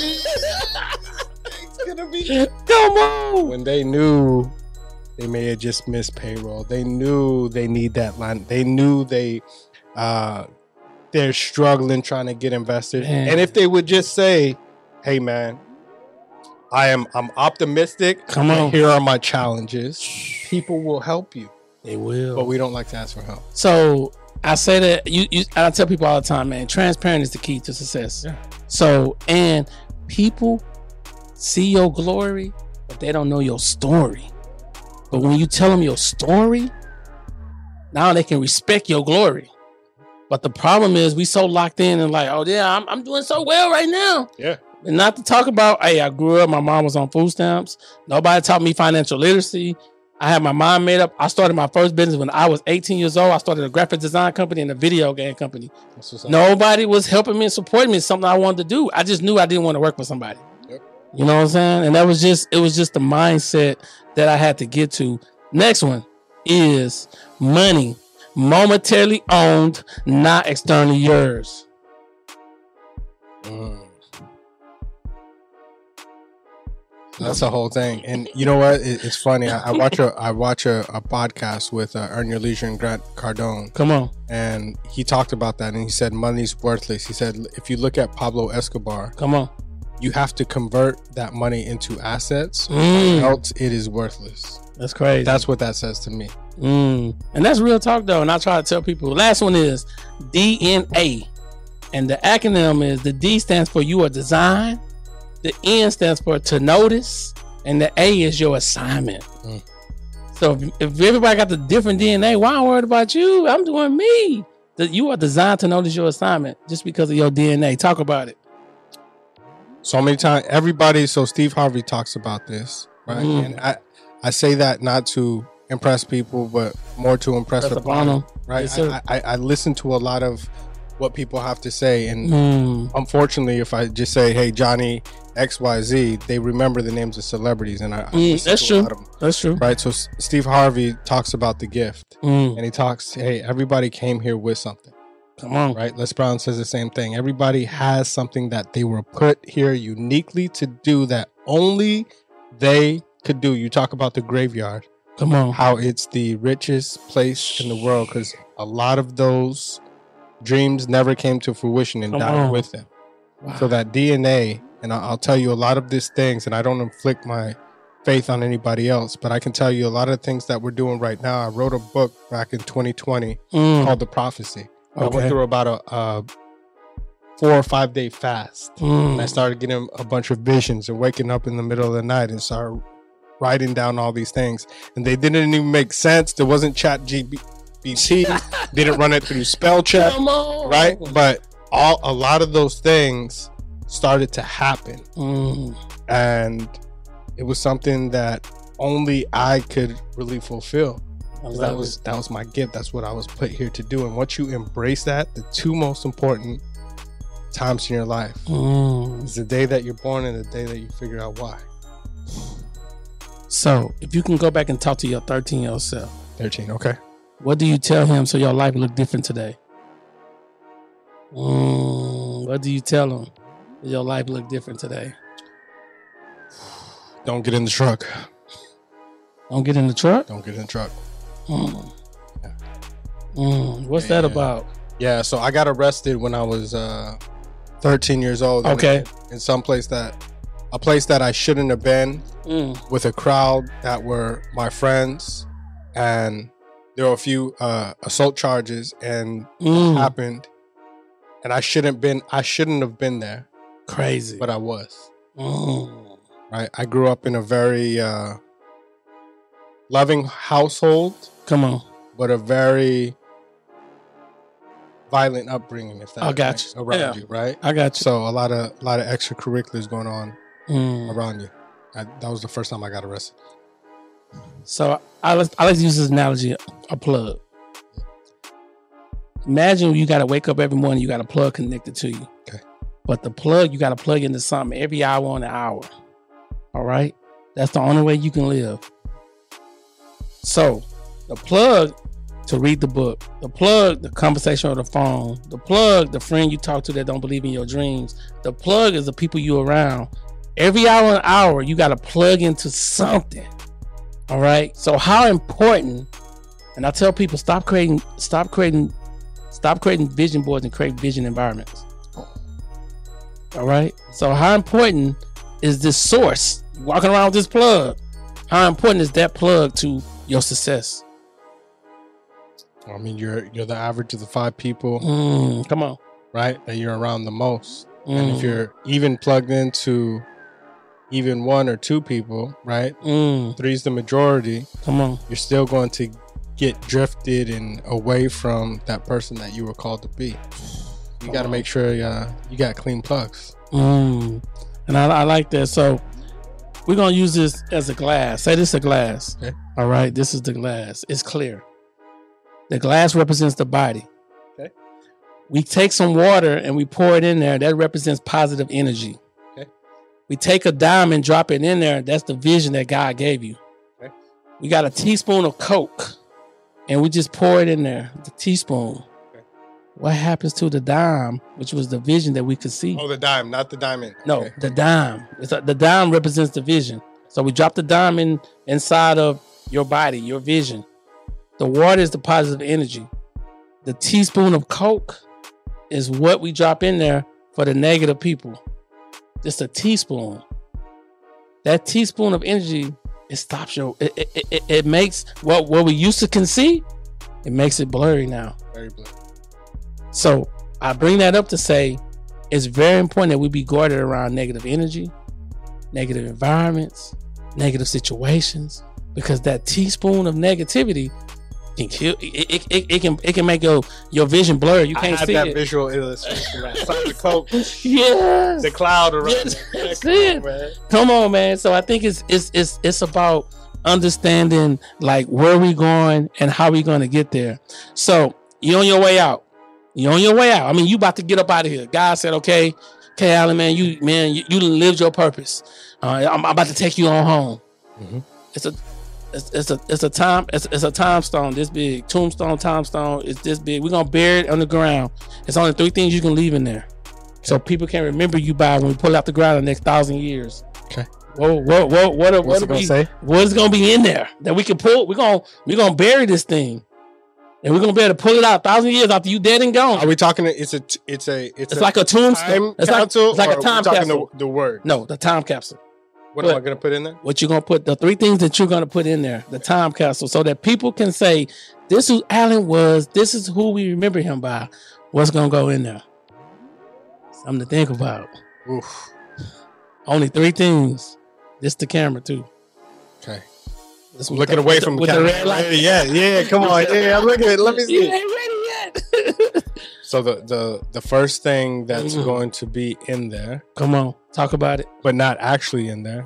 it's gonna be. Come on. When they knew they may have just missed payroll, they knew they need that line. They knew they're struggling trying to get investors. Man. And if they would just say, "Hey, man, I'm optimistic. Come on, here are my challenges." People will help you. They will, but we don't like to ask for help. So I say that I tell people all the time, man. Transparent is the key to success. Yeah. So, and people see your glory, but they don't know your story. But when you tell them your story, now they can respect your glory. But the problem is we so locked in and like, oh yeah, I'm doing so well right now. Yeah. And not to talk about, hey, I grew up, my mom was on food stamps. Nobody taught me financial literacy. I had my mind made up. I started my first business when I was 18 years old. I started a graphic design company and a video game company. Nobody was helping me and supporting me. It's something I wanted to do. I just knew I didn't want to work for somebody. Yep. You know what I'm saying? And it was just the mindset that I had to get to. Next one is money, momentarily owned, not externally yours. That's the whole thing. And you know what? It's funny. I watch a podcast with Earn Your Leisure and Grant Cardone. Come on. And he talked about that, and he said money's worthless. He said if you look at Pablo Escobar, come on, you have to convert that money into assets, else it is worthless. That's crazy. That's what that says to me. And that's real talk, though. And I try to tell people. Last one is DNA, and the acronym is the D stands for you are designed. The N stands for to notice, and the A is your assignment. So if everybody got the different DNA, why am I worried about you? I'm doing me. You are designed to notice your assignment just because of your DNA. Talk about it. So many times, so Steve Harvey talks about this, right? And I say that not to impress people, but more to impress the panel, right? Yes, I listen to a lot of what people have to say, and unfortunately, if I just say, "Hey, Johnny XYZ," they remember the names of celebrities, and that's true. That's true, right? So Steve Harvey talks about the gift, and he talks, "Hey, everybody came here with something." Come on, right? Les Brown says the same thing. Everybody has something that they were put here uniquely to do that only they could do. You talk about the graveyard. Come on, how it's the richest place in the world because a lot of those dreams never came to fruition and died with them. Wow. So that DNA, and I'll tell you a lot of these things, and I don't inflict my faith on anybody else, but I can tell you a lot of things that we're doing right now. I wrote a book back in 2020 called The Prophecy. Okay. I went through about a 4 or 5 day fast, and I started getting a bunch of visions and waking up in the middle of the night and started writing down all these things, and they didn't even make sense. There wasn't ChatGPT. Didn't run it through spell check, right? But a lot of those things started to happen, and it was something that only I could really fulfill. That was my gift. That's what I was put here to do. And once you embrace that, the two most important times in your life is the day that you're born and the day that you figure out why. So, if you can go back and talk to your 13-year-old self. 13, okay. What do you tell him so your life look different today? What do you tell him so your life look different today? Don't get in the truck. Don't get in the truck? Don't get in the truck. What's that about? Yeah, so I got arrested when I was 13 years old. Okay. In some place that I shouldn't have been, with a crowd that were my friends, and there were a few assault charges, and it happened, and I shouldn't have been there. Crazy, but I was. Right, I grew up in a very loving household. Come on, but a very violent upbringing. If that I got you around you, right? I got you. So a lot of extracurriculars going on around you. That was the first time I got arrested. So I like to use this analogy, a plug. Imagine you got to wake up every morning, you got a plug connected to you. Okay. But the plug, you got to plug into something every hour on the hour. All right? That's the only way you can live. So the plug to read the book, the plug, the conversation on the phone, the plug, the friend you talk to that don't believe in your dreams, the plug is the people you around. Every hour and hour, you got to plug into something. All right. So how important, and I tell people, stop creating vision boards and create vision environments. All right. So how important is this source? Walking around with this plug. How important is that plug to your success? I mean, you're the average of the 5 people. Come on. Right? That you're around the most. And if you're even plugged into even 1 or 2 people, right? 3's the majority. Come on. You're still going to get drifted and away from that person that you were called to be. You got to make sure you got clean plugs. And I like that. So we're going to use this as a glass. Say this is a glass. Okay. All right. This is the glass. It's clear. The glass represents the body. Okay. We take some water and we pour it in there. That represents positive energy. Okay. We take a dime and drop it in there. That's the vision that God gave you. Okay. We got a teaspoon of Coke, and we just pour it in there, the teaspoon. Okay. What happens to the dime, which was the vision that we could see? Oh, the dime, not the diamond. No, Okay. the dime. The dime represents the vision. So we drop the dime inside of your body, your vision. The water is the positive energy. The teaspoon of Coke is what we drop in there for the negative people. Just a teaspoon. That teaspoon of energy, it stops it makes what we used to can see, it makes it blurry now. Very blurry. So I bring that up to say it's very important that we be guarded around negative energy, negative environments, negative situations, because that teaspoon of negativity can kill. It can make your vision blur. You can't see that it. visual illustration. Man. It's like the Coke, Yes, the cloud around. Yes, it. that's Come it. on, man. Come on, man. So I think it's about understanding like where we going and how we going to get there. So you're on your way out. You're on your way out. I mean, you about to get up out of here. God said, okay, Alan, man, you lived your purpose. I'm about to take you on home. Mm-hmm. It's a time stone this big. Tombstone, time stone. It's this big. We're gonna bury it on the ground. It's only 3 things you can leave in there, so people can remember you by when we pull out the ground the next 1,000 years. Okay. What's it gonna say? What's gonna be in there that we can pull? We're gonna bury this thing, and we're gonna be able to pull it out 1,000 years after you dead and gone. Are we talking? It's like a tombstone. It's like a time capsule. The word. No, the time capsule. What am I going to put in there? What you're going to put, the 3 things that you're going to put in there, the time capsule, so that people can say, this is who Alan was, this is who we remember him by. What's going to go in there? Something to think about. Oof. Only 3 things. This the camera, too. Okay. I'm looking away from the camera. With the red light. Yeah, come on. Yeah, I'm looking. Let me see. You ain't ready yet. So the first thing that's going to be in there. Come on, talk about it. But not actually in there.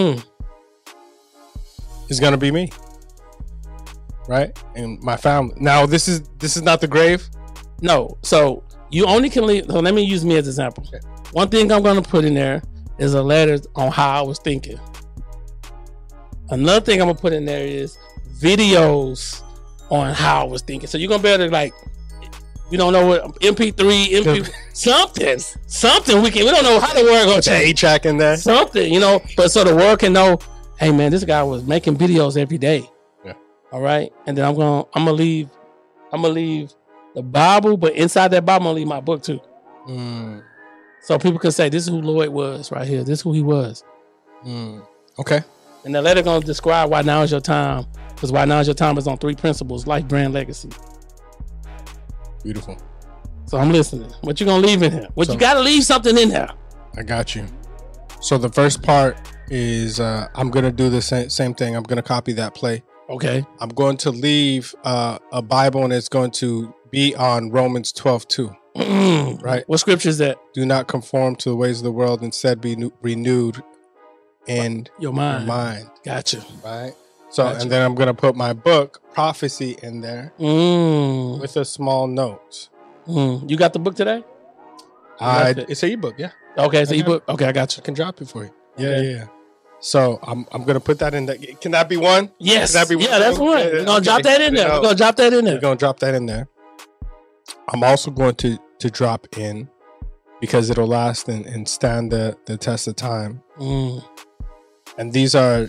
Is going to be me. Right? And my family. Now, this is not the grave? No. So you only can leave. So let me use me as an example. Okay. One thing I'm going to put in there is a letter on how I was thinking. Another thing I'm going to put in there is videos on how I was thinking. So you're going to be able to like, we don't know what MP3, something we don't know how the world gonna change. 8-track in there. Something, but so the world can know, hey man, this guy was making videos every day. Yeah. All right. And then I'm gonna leave the Bible, but inside that Bible, I'm gonna leave my book too. So people can say, this is who Lloyd was right here. This is who he was. Okay. And the letter gonna describe why now is your time. Because why now is your time is on 3 principles: life, brand, legacy. Beautiful. So I'm listening. What you gonna leave in here? You gotta leave something in there. I got you. So the first part is I'm gonna do the same thing. I'm gonna copy that play. Okay. I'm going to leave a Bible, and it's going to be on Romans 12:2. Right. What scripture is that? Do not conform to the ways of the world, instead be renewed in your mind. Gotcha. Right. So, and then I'm going to put my book, Prophecy, in there with a small note. You got the book today? It's an ebook, yeah. Okay, it's an ebook. Okay, I got you. I can drop it for you. Yeah. So, I'm going to put that in there. Can that be one? Yes. Can that be one? Yeah, that's one. We're going to drop that in there. We're going to drop that in there. We're going to drop that in there. I'm also going to drop in, because it'll last and stand the test of time. And these are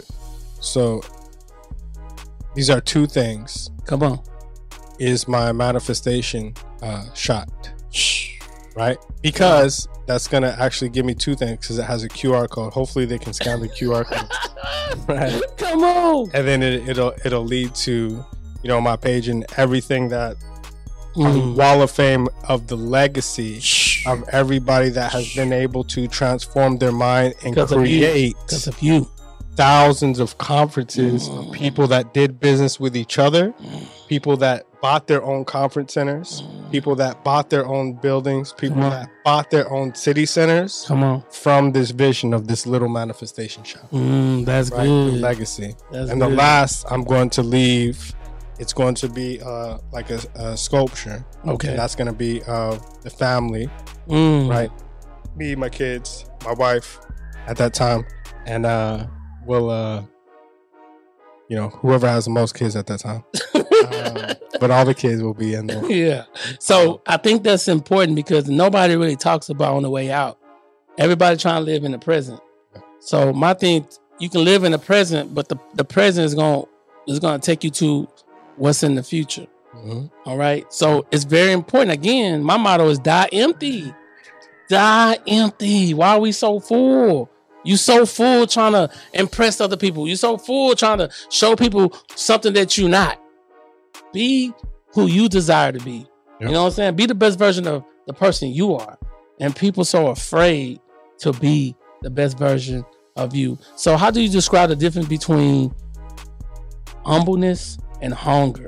2 things. Come on. Is my manifestation shot, right? Because that's going to actually give me 2 things, because it has a QR code. Hopefully they can scan the QR code. Right? Come on. And then it'll lead to, my page and everything that Wall of Fame of the legacy of everybody that has been able to transform their mind and create because of you. Thousands of conferences of people that did business with each other, people that bought their own conference centers, people that bought their own buildings, people that bought their own city centers. Come on. From this vision of this little manifestation shop. That's right? Good. Legacy. That's and good. The last I'm going to leave, it's going to be like a sculpture. Okay. And that's going to be the family, right? Me, my kids, my wife, at that time, and we'll whoever has the most kids at that time. But all the kids will be in there. Yeah. So I think that's important because nobody really talks about on the way out. Everybody trying to live in the present. So my thing, you can live in the present, but the present is going to take you to what's in the future. Mm-hmm. All right. So it's very important. Again, my motto is die empty. Die empty. Why are we so full? You so full trying to impress other people. You so full trying to show people something that you're not. Be who you desire to be. Yep. You know what I'm saying? Be the best version of the person you are. And people so afraid to be the best version of you. So how do you describe the difference between humbleness and hunger?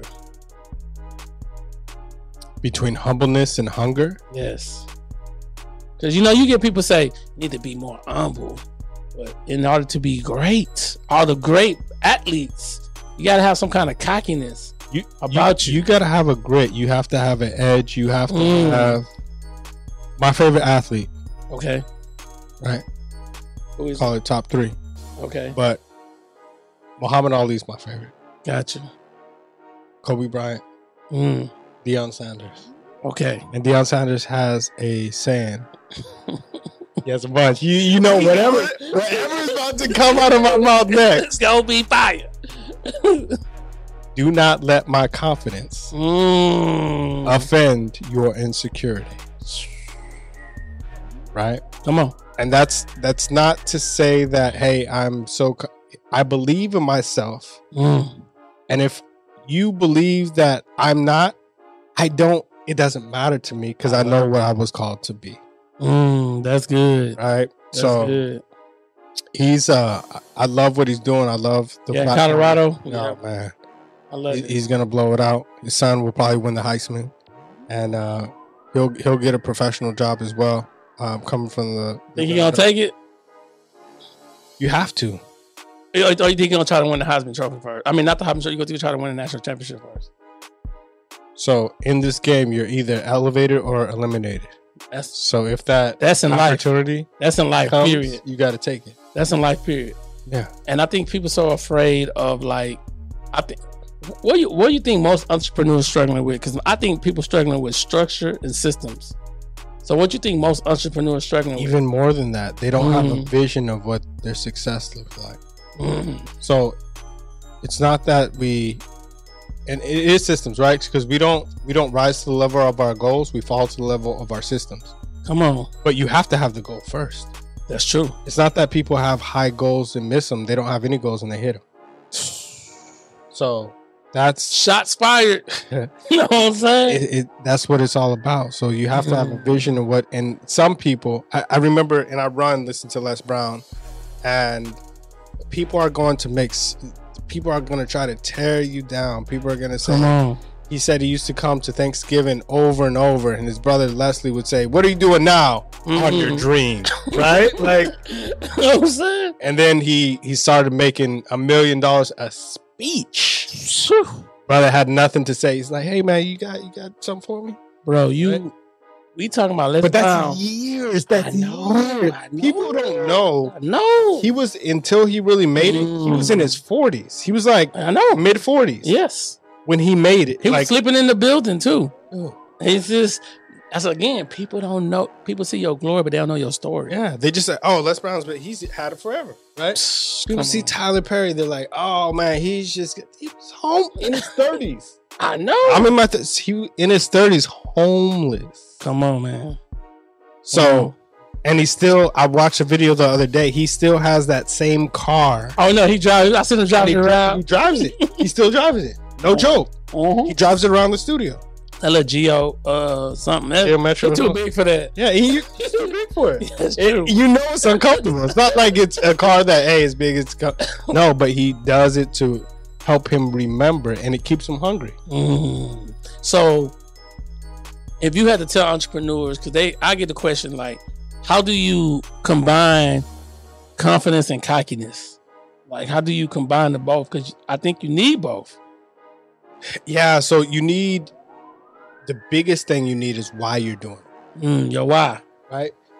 Between humbleness and hunger? Yes. Because you get people say, you need to be more humble. But in order to be great, all the great athletes, you got to have some kind of cockiness about you. You got to have a grit. You have to have an edge. You have to have... My favorite athlete. Okay. Right? Who is Call it top 3. Okay. But Muhammad Ali is my favorite. Gotcha. Kobe Bryant. Deion Sanders. Okay. And Deion Sanders has a saying. He has a bunch. You know whatever is about to come out of my mouth next. It's gonna be fire. Do not let my confidence offend your insecurity. Right? Come on. And that's not to say that, hey, I believe in myself. And if you believe that I'm not, it doesn't matter to me because I know what I was called to be. That's good. Right? That's good. He's I love what he's doing. I love the Colorado. Oh man. I love it. He's gonna blow it out. His son will probably win the Heisman. And he'll get a professional job as well. Coming from the think he gonna take it? You have to. Or you think he's gonna try to win the Heisman Trophy first? I mean, not the Heisman Trophy. You gonna try to win the national championship first. So in this game, you're either elevated or eliminated. So if that's in opportunity, life. That's in life. Comes, period. You got to take it. That's in life. Period. Yeah. And I think people so afraid of I think. What do you think most entrepreneurs struggling with? Because I think people struggling with structure and systems. So what do you think most entrepreneurs struggling with? Even more than that, they don't have a vision of what their success looks like. So it's not that and it is systems, right? Because we don't rise to the level of our goals. We fall to the level of our systems. Come on. But you have to have the goal first. That's true. It's not that people have high goals and miss them. They don't have any goals and they hit them. So that's shots fired. You know what I'm saying? That's what it's all about. So you have to have a vision of what. And some people, I remember, and I listen to Les Brown, and people are going to try to tear you down. People are going to say, he said he used to come to Thanksgiving over and over, and his brother Leslie would say, what are you doing now? On your dream. Right? Like, you know what I'm saying? And then he started making $1 million a speech. Brother had nothing to say. He's like, hey man, you got something for me? Bro, we talking about Les Brown. But that's years. That's years. People don't know. No. He was, until he really made it, he was in his 40s. He was like, I know, mid 40s. Yes. When he made it. He was sleeping in the building too. It's just, that's again, people don't know. People see your glory, but they don't know your story. Yeah. They just say, oh, Les Brown's, but he's had it forever. Right? People see Tyler Perry, they're like, oh man, he was home in his 30s. I know. I'm in my he in his 30s, homeless. Come on, man. So, and he still, I watched a video the other day, he still has that same car. Oh no, he drives, I seen him driving around. He drives it. He still drives it. No joke. He drives it around the studio. That little Geo something. Metro. He's too big for that. Yeah, he's too big for it. That's true. You know it's uncomfortable. It's not like it's a car that, hey, it's big. No, but he does it to help him remember, and it keeps him hungry. So, if you had to tell entrepreneurs, because I get the question like, how do you combine confidence and cockiness? Like, how do you combine the both? Because I think you need both. Yeah, so you need, the biggest thing you need is why you're doing it. Your why. Right?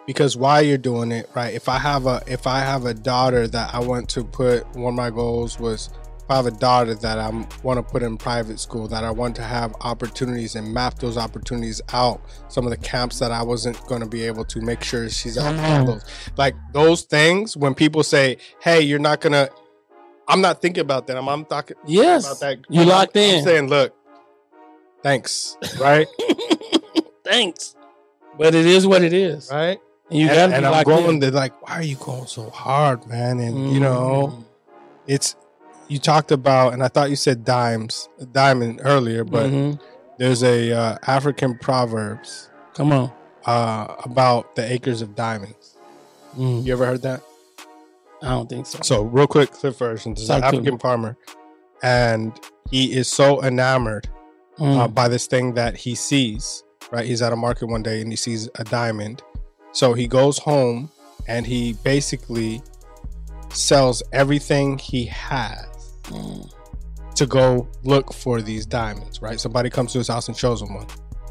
Because while you're doing it, right? If I have a daughter that I want to put, one of my goals was, if I have a daughter that I want to put in private school, that I want to have opportunities and map those opportunities out. Some of the camps that I wasn't going to be able to, make sure she's out. Those, like those things. When people say, "Hey, you're not gonna," I'm not thinking about that. I'm talking. Yes, about that. You locked in. I'm saying, look, thanks, right? Thanks, but it is what it is, right? And you got to. And I'm going. They're like, "Why are you going so hard, man?" And you know, it's. You talked about, and I thought you said diamond earlier, but there's a African proverbs. Come on. About the acres of diamonds. You ever heard that? I don't think so. So real quick, clip version. There's an African farmer, and he is so enamored by this thing that he sees, right? He's at a market one day and he sees a diamond. So he goes home and he basically sells everything he has to go look for these diamonds, right? Somebody comes to his house and shows him one.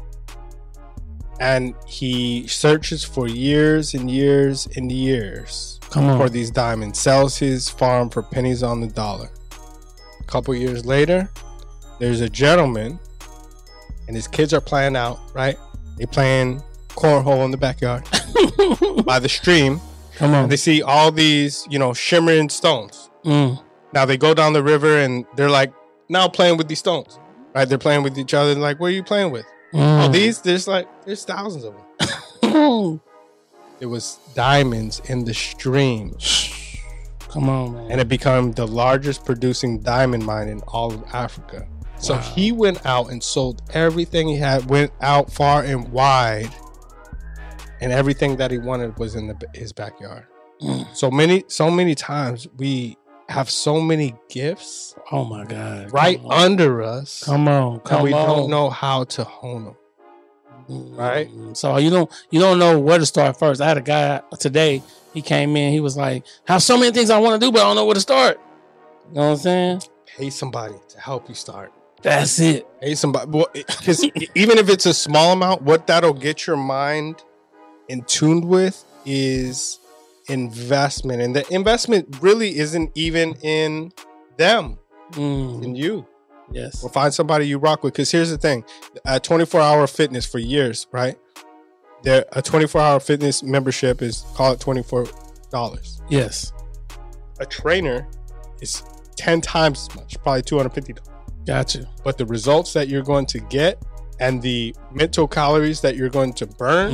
And he searches for years and years and years for these diamonds, sells his farm for pennies on the dollar. A couple years later, there's a gentleman and his kids are playing out, right? They playing cornhole in the backyard by the stream. And they see all these, shimmering stones. Now they go down the river and they're like now playing with these stones, right? They're playing with each other. Like, what are you playing with? Oh, there's thousands of them. It was diamonds in the stream. Come on, man. And it became the largest producing diamond mine in all of Africa. So he went out and sold everything he had, went out far and wide, and everything that he wanted was in his backyard. So many times we have so many gifts. Oh my God! Right under us. Come on, and we don't know how to hone them. Right. So you don't know where to start first. I had a guy today. He came in. He was like, "I have so many things I want to do, but I don't know where to start." You know what I'm saying? Pay somebody to help you start. That's it. Pay somebody, because even if it's a small amount, what that'll get your mind in tuned with is investment, and the investment really isn't even in them, in you. Yes. Or find somebody you rock with. Because here's the thing: 24-hour fitness for years, right? A 24-hour fitness membership is, call it $24. Yes. A trainer is 10 times as much, probably $250. Gotcha. But the results that you're going to get and the mental calories that you're going to burn,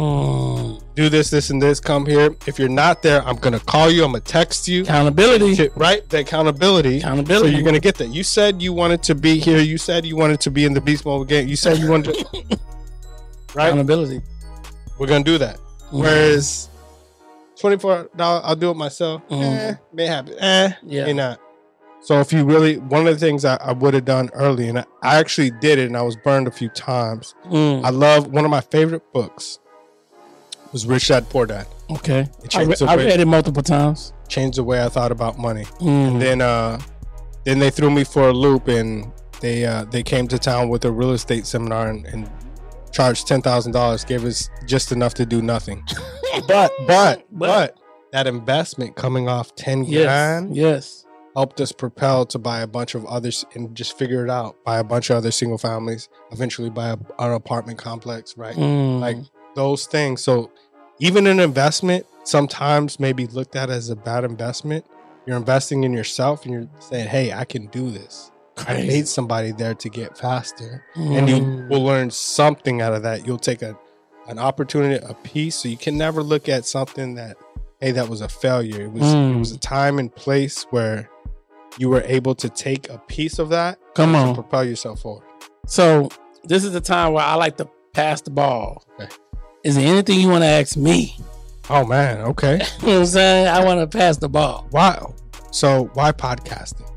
do this, and this, come here. If you're not there, I'm going to call you. I'm going to text you. Accountability. Right? The accountability. So you're going to get that. You said you wanted to be here. You said you wanted to be in the Beast Mode game. You said you wanted to. Right? Accountability. We're going to do that. Whereas $24, I'll do it myself. May happen. May not. So if you really, one of the things I would have done early, and I actually did it, and I was burned a few times. I love, one of my favorite books was Rich Dad Poor Dad. Okay. I read it multiple times. Changed the way I thought about money. And then they threw me for a loop, and they came to town with a real estate seminar and charged $10,000, gave us just enough to do nothing. but that investment coming off 10 grand. Yes. Helped us propel to buy a bunch of others and just figure it out. Buy a bunch of other single families, eventually buy an apartment complex, right? Like those things. So even an investment sometimes may be looked at as a bad investment. You're investing in yourself and you're saying, hey, I can do this. Crazy. I need somebody there to get faster. And you will learn something out of that. You'll take an opportunity, a piece. So you can never look at something that, hey, that was a failure. It was a time and place where you were able to take a piece of that to propel yourself forward. So this is the time where I like to pass the ball. Okay. Is there anything you want to ask me? Oh, man. Okay. You know what I'm saying? I want to pass the ball. Wow. So why podcasting?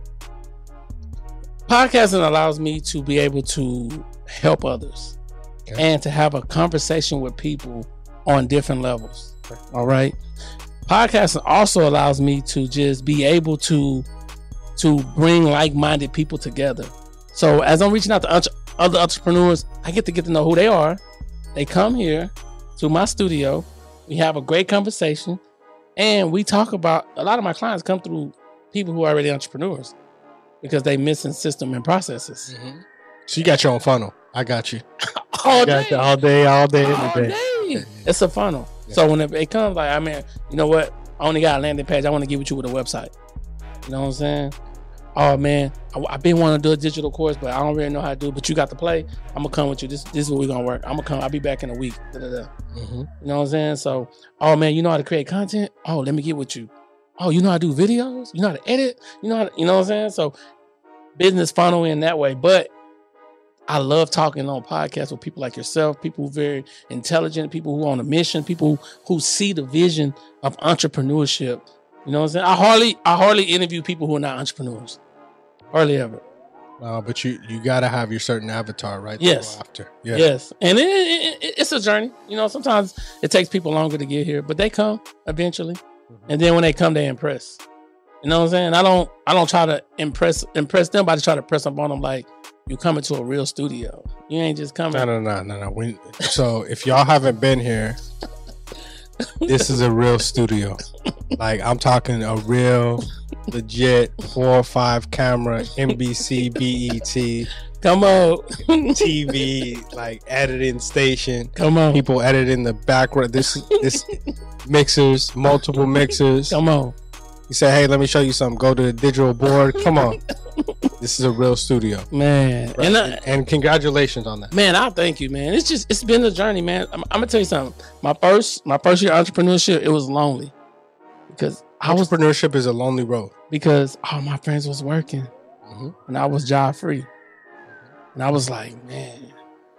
Podcasting allows me to be able to help others and to have a conversation with people on different levels. Okay. All right. Podcasting also allows me to just be able to bring like-minded people together. So as I'm reaching out to other entrepreneurs, I get to know who they are. They come here to my studio. We have a great conversation, and we talk about, a lot of my clients come through people who are already entrepreneurs because they missing system and processes. Mm-hmm. So you got your own funnel. I got you. all day. All day, every day. It's a funnel. Yeah. So when it comes, like, I mean, you know what? I only got a landing page. I want to get with you with a website. You know what I'm saying? Oh man, I've been wanting to do a digital course, but I don't really know how to do it. But you got to play. I'm gonna come with you. This is what we're gonna work. I'm gonna come. I'll be back in a week. Mm-hmm. You know what I'm saying? So, oh man, you know how to create content? Oh, let me get with you. Oh, you know how to do videos? You know how to edit? You know what I'm saying? So, business funnel in that way. But I love talking on podcasts with people like yourself, people who are very intelligent, people who are on a mission, people who see the vision of entrepreneurship. You know what I'm saying? I hardly interview people who are not entrepreneurs. Hardly ever. But you got to have your certain avatar, right? Yes. After. Yeah. Yes. And it's a journey. You know, sometimes it takes people longer to get here, but they come eventually. Mm-hmm. And then when they come, they impress. You know what I'm saying? I don't try to impress them, but I try to press up on them like, you coming to a real studio. You ain't just coming. No. So if y'all haven't been here, this is a real studio. Like, I'm talking a real legit 4 or 5 camera NBC BET. Come on. TV, like, editing station. Come on. People editing the background. This mixers, multiple mixers. Come on. You say, hey, let me show you something. Go to the digital board. Come on. This is a real studio. Man. Right? And congratulations on that. Man, I thank you, man. It's been a journey, man. I'm going to tell you something. My first year of entrepreneurship, it was lonely. Because entrepreneurship is a lonely road. Because all my friends was working. Mm-hmm. And I was job free. And I was like, man,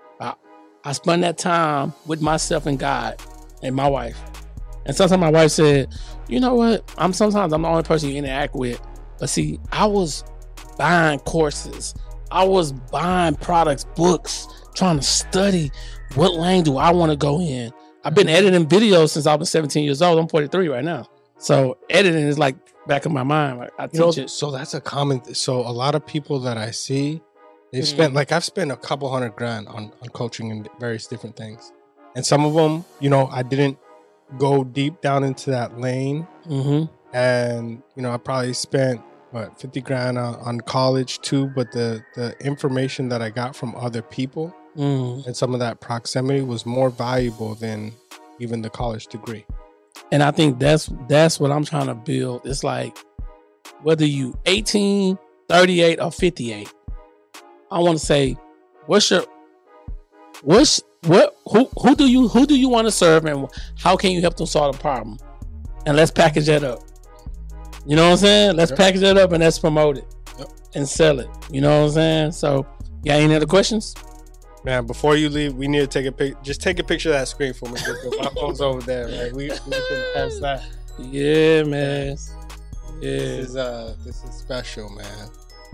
I spent that time with myself and God and my wife. And sometimes my wife said, you know what? Sometimes I'm the only person you interact with. But see, I was buying courses. I was buying products, books, trying to study what lane do I want to go in. I've been editing videos since I was 17 years old. I'm 43 right now. So editing is like back in my mind. I teach it. So that's a common. So a lot of people that I see, they've spent, like, I've spent a couple $100,000 on coaching and various different things. And some of them, you know, I didn't go deep down into that lane. Mm-hmm. And, you know, I probably spent, $50,000 on college too. But the information that I got from other people and some of that proximity was more valuable than even the college degree. And I think that's what I'm trying to build. It's like, whether you 18, 38, or 58, I want to say, who do you want to serve, and how can you help them solve a problem? And let's package that up. You know what I'm saying? Let's package that up and let's promote it and sell it. You know what I'm saying? So, got any other questions? Man, before you leave, we need to take a picture. Just take a picture of that screen for me. My phone's over there. Right? We can pass that. Yeah, man. Yeah. This is special, man.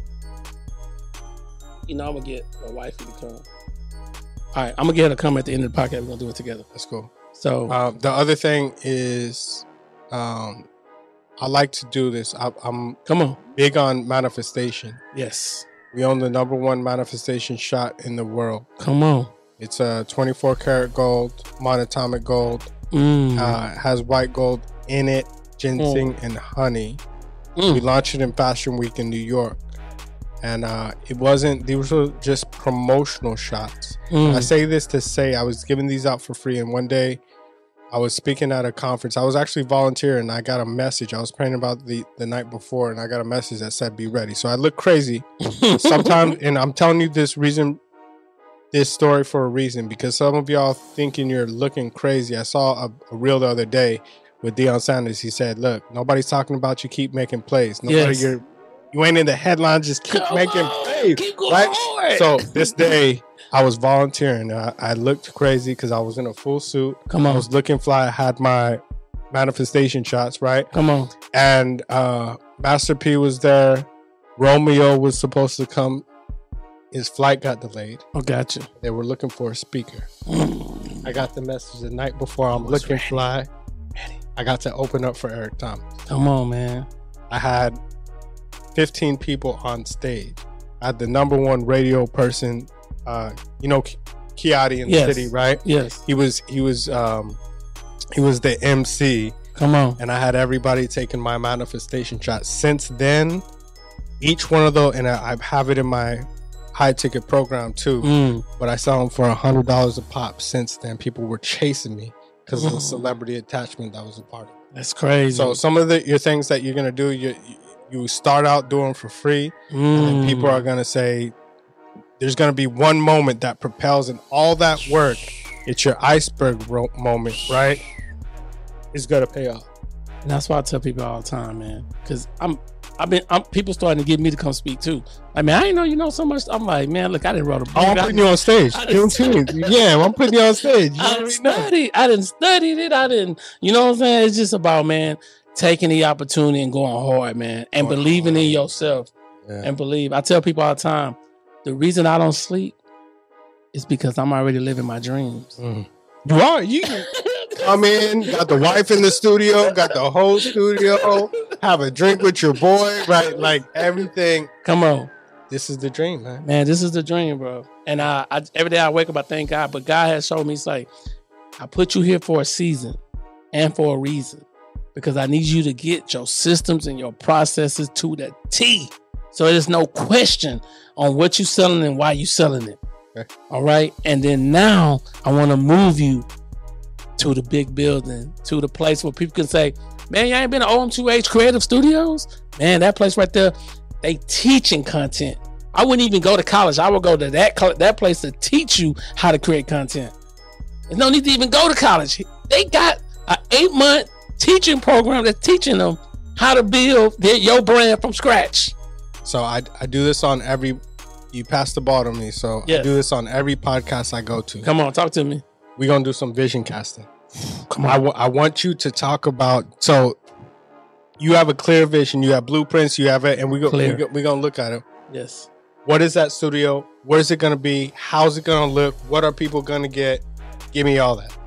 You know, I'm gonna get my wifey to come. All right, I'm gonna get her to come at the end of the podcast. We're gonna do it together. That's cool. So the other thing is, I like to do this. I'm big on manifestation. Yes. We own the #1 manifestation shot in the world. Come on. It's a 24 karat gold, monatomic gold. Has white gold in it, ginseng and honey. We launched it in Fashion Week in New York. And these were just promotional shots. I say this to say I was giving these out for free. And one day I was speaking at a conference. I was actually volunteering, and I got a message. I was praying about the night before, and I got a message that said, be ready. So I look crazy sometimes. And I'm telling you this story for a reason, because some of y'all thinking you're looking crazy. I saw a reel the other day with Deion Sanders. He said, look, nobody's talking about you. Keep making plays. You ain't in the headlines. Just keep making plays. Keep going forward. So this day, I was volunteering. I looked crazy because I was in a full suit. Come on. I was looking fly. I had my manifestation shots, right? Come on. And Master P was there. Romeo was supposed to come. His flight got delayed. Oh, gotcha. They were looking for a speaker. I got the message the night before. I'm looking fly. I got to open up for Eric Thomas. Come on, man. I had 15 people on stage. I had the #1 radio person, Kiati in the city, right? Yes. He was He was the MC. Come on. And I had everybody taking my manifestation shot. Since then, each one of those, and I have it in my high ticket program too, but I sell them for $100 a pop. Since then, people were chasing me because of the celebrity attachment that was a part of it. That's crazy. So some of your things that you're going to do, you start out doing for free, and then people are going to say, there's going to be one moment that propels, and all that work, it's your iceberg moment, right? It's going to pay off. And that's why I tell people all the time, man, because I'm people starting to get me to come speak too. I mean, I didn't know you know so much. I'm like, man, look, I didn't write a book. I'm putting you on stage. Yeah, I'm putting you on stage. I didn't study it. I didn't, you know what I'm saying? It's just about, man, taking the opportunity and going hard, man, and believing in yourself. Yeah. And believe. I tell people all the time, the reason I don't sleep is because I'm already living my dreams. You are. You come in, got the wife in the studio, got the whole studio, have a drink with your boy, right? Like everything. Come on. This is the dream, man. Man, this is the dream, bro. And I every day I wake up, I thank God. But God has shown me, it's like, I put you here for a season and for a reason. Because I need you to get your systems and your processes to the T. So there's no question on what you're selling and why you're selling it. Okay. All right? And then now I want to move you to the big building, to the place where people can say, man, you ain't been to OM2H Creative Studios? Man, that place right there, they teaching content. I wouldn't even go to college. I would go to that place to teach you how to create content. There's no need to even go to college. They got an 8-month teaching program that's teaching them how to build your brand from scratch. So I do this on every, you pass the ball to me. So I do this on every podcast I go to. Come on, talk to me. We're going to do some vision casting. Come on. I want you to talk about, so you have a clear vision, you have blueprints, you have it, and we're going to look at it. Yes. What is that studio? Where is it going to be? How's it going to look? What are people going to get? Give me all that.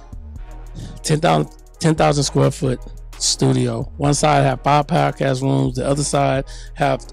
10,000 square foot studio. One side have 5 podcast rooms. The other side have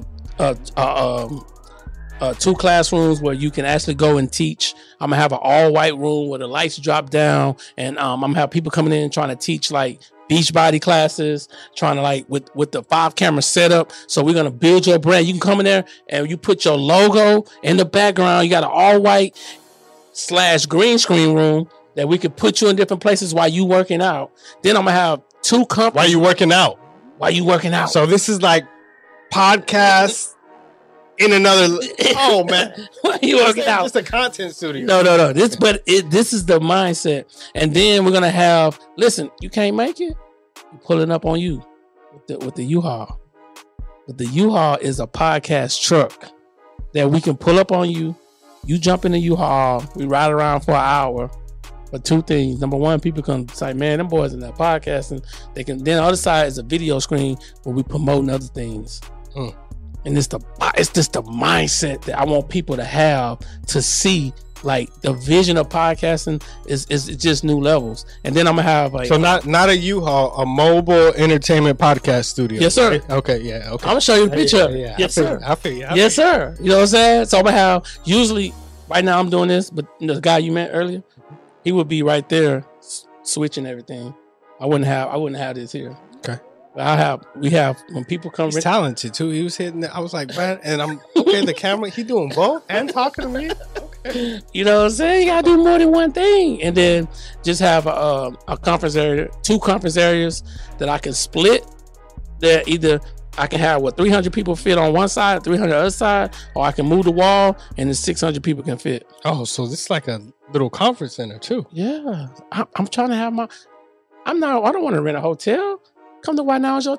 2 classrooms where you can actually go and teach. I'm gonna have an all white room where the lights drop down, and I'm gonna have people coming in trying to teach like Beachbody classes, trying to like with the 5 camera setup. So we're gonna build your brand. You can come in there and you put your logo in the background. You got an all white / green screen room that we could put you in different places while you working out. Then I'm gonna have 2 companies. While you working out? While you working out. So this is like podcasts in another. Oh man, while you working out? Just a content studio. No. This is the mindset. And then we're gonna have. Listen, you can't make it. We're pulling up on you with the U-Haul. But the U-Haul is a podcast truck that we can pull up on you. You jump in the U-Haul. We ride around for an hour. But 2 things. Number 1, people can say, man, them boys in that podcasting. They can. Then the other side is a video screen where we promoting other things. And it's just the mindset that I want people to have to see. Like the vision of podcasting is just new levels. And then I'm gonna have like, so not a U-Haul, a mobile entertainment podcast studio. Yes, sir. Okay, yeah. Okay. I'm gonna show you the picture. Yeah. Yes, sir. I feel you. Yes, sir. You know what I'm saying? So I'm gonna have, usually right now I'm doing this, but the guy you met earlier, he would be right there switching everything. I wouldn't have this here. Okay. But we have when people come. He's talented too. He was hitting. I was like, man, and I'm okay. The camera. He doing both and talking to me. Okay. You know what I'm saying? You gotta do more than one thing, and then just have a conference area, 2 conference areas that I can split. That either I can have 300 people fit on one side, 300 on the other side, or I can move the wall and then 600 people can fit. Oh, so this is like a little conference center too. Yeah, I'm trying to have I don't want to rent a hotel. Come to White Now Show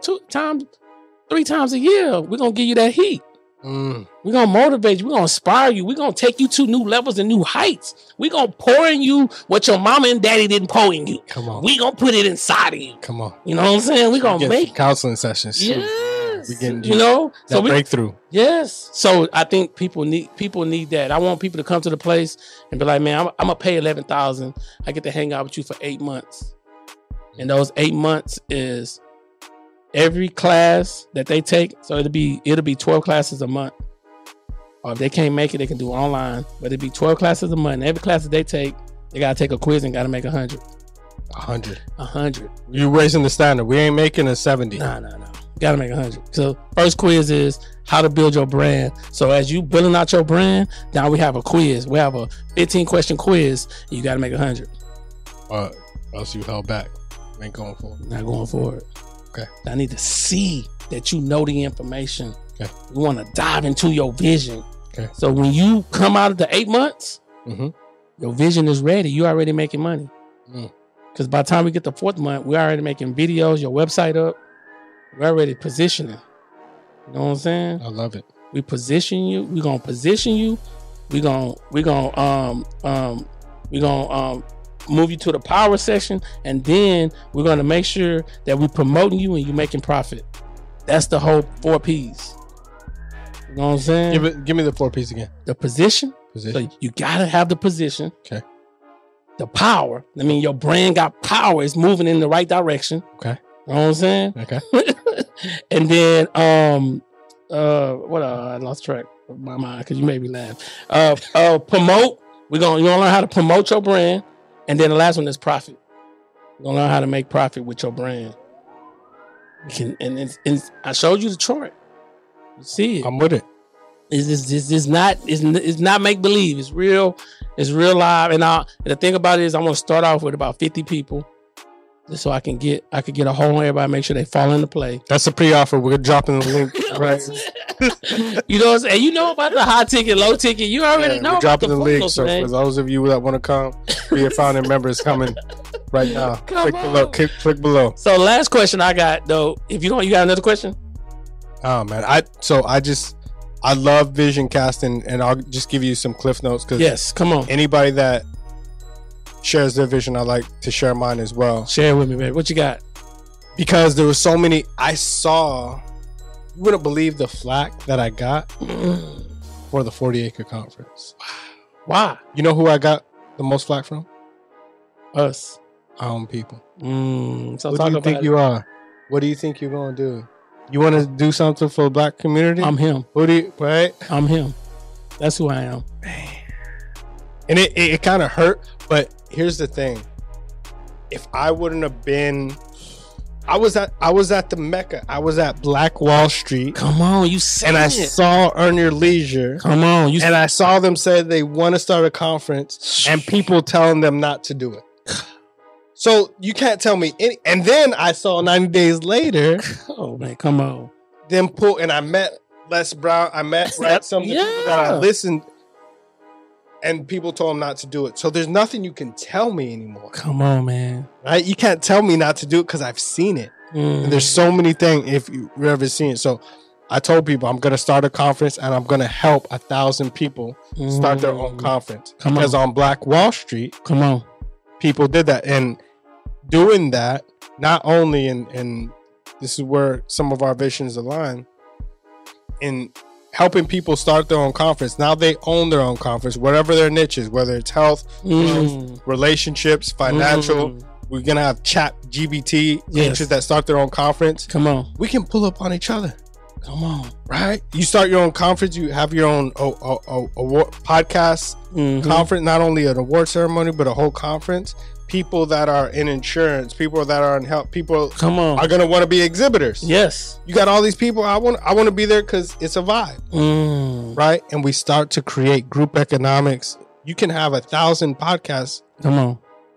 3 times a year. We're going to give you that heat. We're going to motivate you. We're going to inspire you. We're going to take you to new levels and new heights. We're going to pour in you what your mama and daddy didn't pour in you. Come on. We're going to put it inside of you. Come on. You know what I'm saying? We're going to make counseling sessions. Yes. We're getting so breakthrough. Yes. So I think people need that. I want people to come to the place and be like, man, I'm going to pay $11,000. I get to hang out with you for 8 months. And those 8 months is every class that they take. So it'll be 12 classes a month. Or if they can't make it, they can do online. But it'll be 12 classes a month. And every class that they take, they gotta take a quiz and gotta make 100. 100. 100. You raising the standard. We ain't making a 70. No. Gotta make 100. So first quiz is how to build your brand. So as you building out your brand, now we have a quiz. We have a 15-question quiz. You gotta make 100. Else you held back. You ain't going for it. Not going for it. Okay. I need to see that you know the information. Okay. We want to dive into your vision. Okay. So when you come out of the 8 months, Mm-hmm. your vision is ready. You already making money. Mm. Because by the time we get the 4th month, we're already making videos, your website up. We're already positioning. You know what I'm saying? I love it. We position you. We're gonna position you. We're gonna move you to the power section, and then we're gonna make sure that we're promoting you and you're making profit. That's the whole 4 P's. You know what I'm saying? Give me the 4 P's again. The position. Position. So you gotta have the position. Okay. The power. I mean, your brand got power. It's moving in the right direction. Okay. You know what I'm saying? Okay. And then I lost track of my mind because you made me laugh. Promote. You're gonna learn how to promote your brand, and then the last one is profit. You're gonna learn how to make profit with your brand. And I showed you the chart. You see it. I'm with it. It's not make believe. It's real. It's real live. And the thing about it is, I'm gonna start off with about 50 people, just so I could get a hold on everybody, make sure they fall into play. That's a pre-offer. We're dropping the link. Right. You know what I'm saying? You know about the high ticket, low ticket. You already know we're about dropping the link. funnels, So man. for those of you that want to come, be a founding member is coming right now. Click below. Click below. So last question I got though. If you got another question? Oh man, I love vision casting, and I'll just give you some cliff notes because Yes, come on. anybody that shares their vision, I like to share mine as well. Share it with me, baby. What you got? Because there were so many. I saw, you wouldn't believe the flack that I got for the 40 Acre Conference. Why? You know who I got the most flack from? Us. Our own people. So Who talk do you about think it. you are? What do you think you're going to do? You want to do something for the black community? I'm him. Who do you, right? I'm him. That's who I am. And it kind of hurt, but here's the thing. If I wouldn't have been, I was at the Mecca. I was at Black Wall Street. Come on, you said And I it. saw Earn Your Leisure. Come on, you. And I saw them say they want to start a conference and people telling them not to do it. So you can't tell me any. And then I saw 90 Days Later, Oh man, come on. them pull, and I met Les Brown. I met some of the people that I listened, and people told them not to do it. So there's nothing you can tell me anymore. Come on, man. Right? You can't tell me not to do it because I've seen it. And there's so many things if you've ever seen it. So I told people I'm going to start a conference and I'm going to help 1,000 people start their own conference. Come Because on Black Wall Street, Come on. people did that. And doing that, not only in this is where some of our visions align, in helping people start their own conference. Now they own their own conference, whatever their niche is, whether it's health, relationships, financial. We're going to have chat GBT niches that start their own conference. Come on. We can pull up on each other. Come on. Right? You start your own conference. You have your own award podcast conference, not only an award ceremony, but a whole conference. People that are in insurance, people that are in health, people Come on. are going to want to be exhibitors. Yes. You got all these people. I want to be there because it's a vibe. Right? And we start to create group economics. You can have 1,000 podcasts. Come on.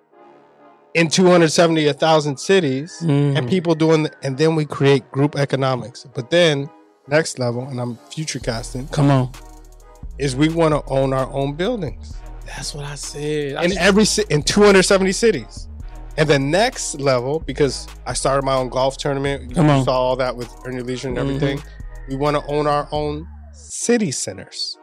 In 1,000 cities, and people doing, and then we create group economics. But then, next level, and I'm future casting. Come on. Is we want to own our own buildings. That's what I said. In 270 cities. And the next level, because I started my own golf tournament, you saw all that with Earn Your Leisure and everything. We want to own our own city centers.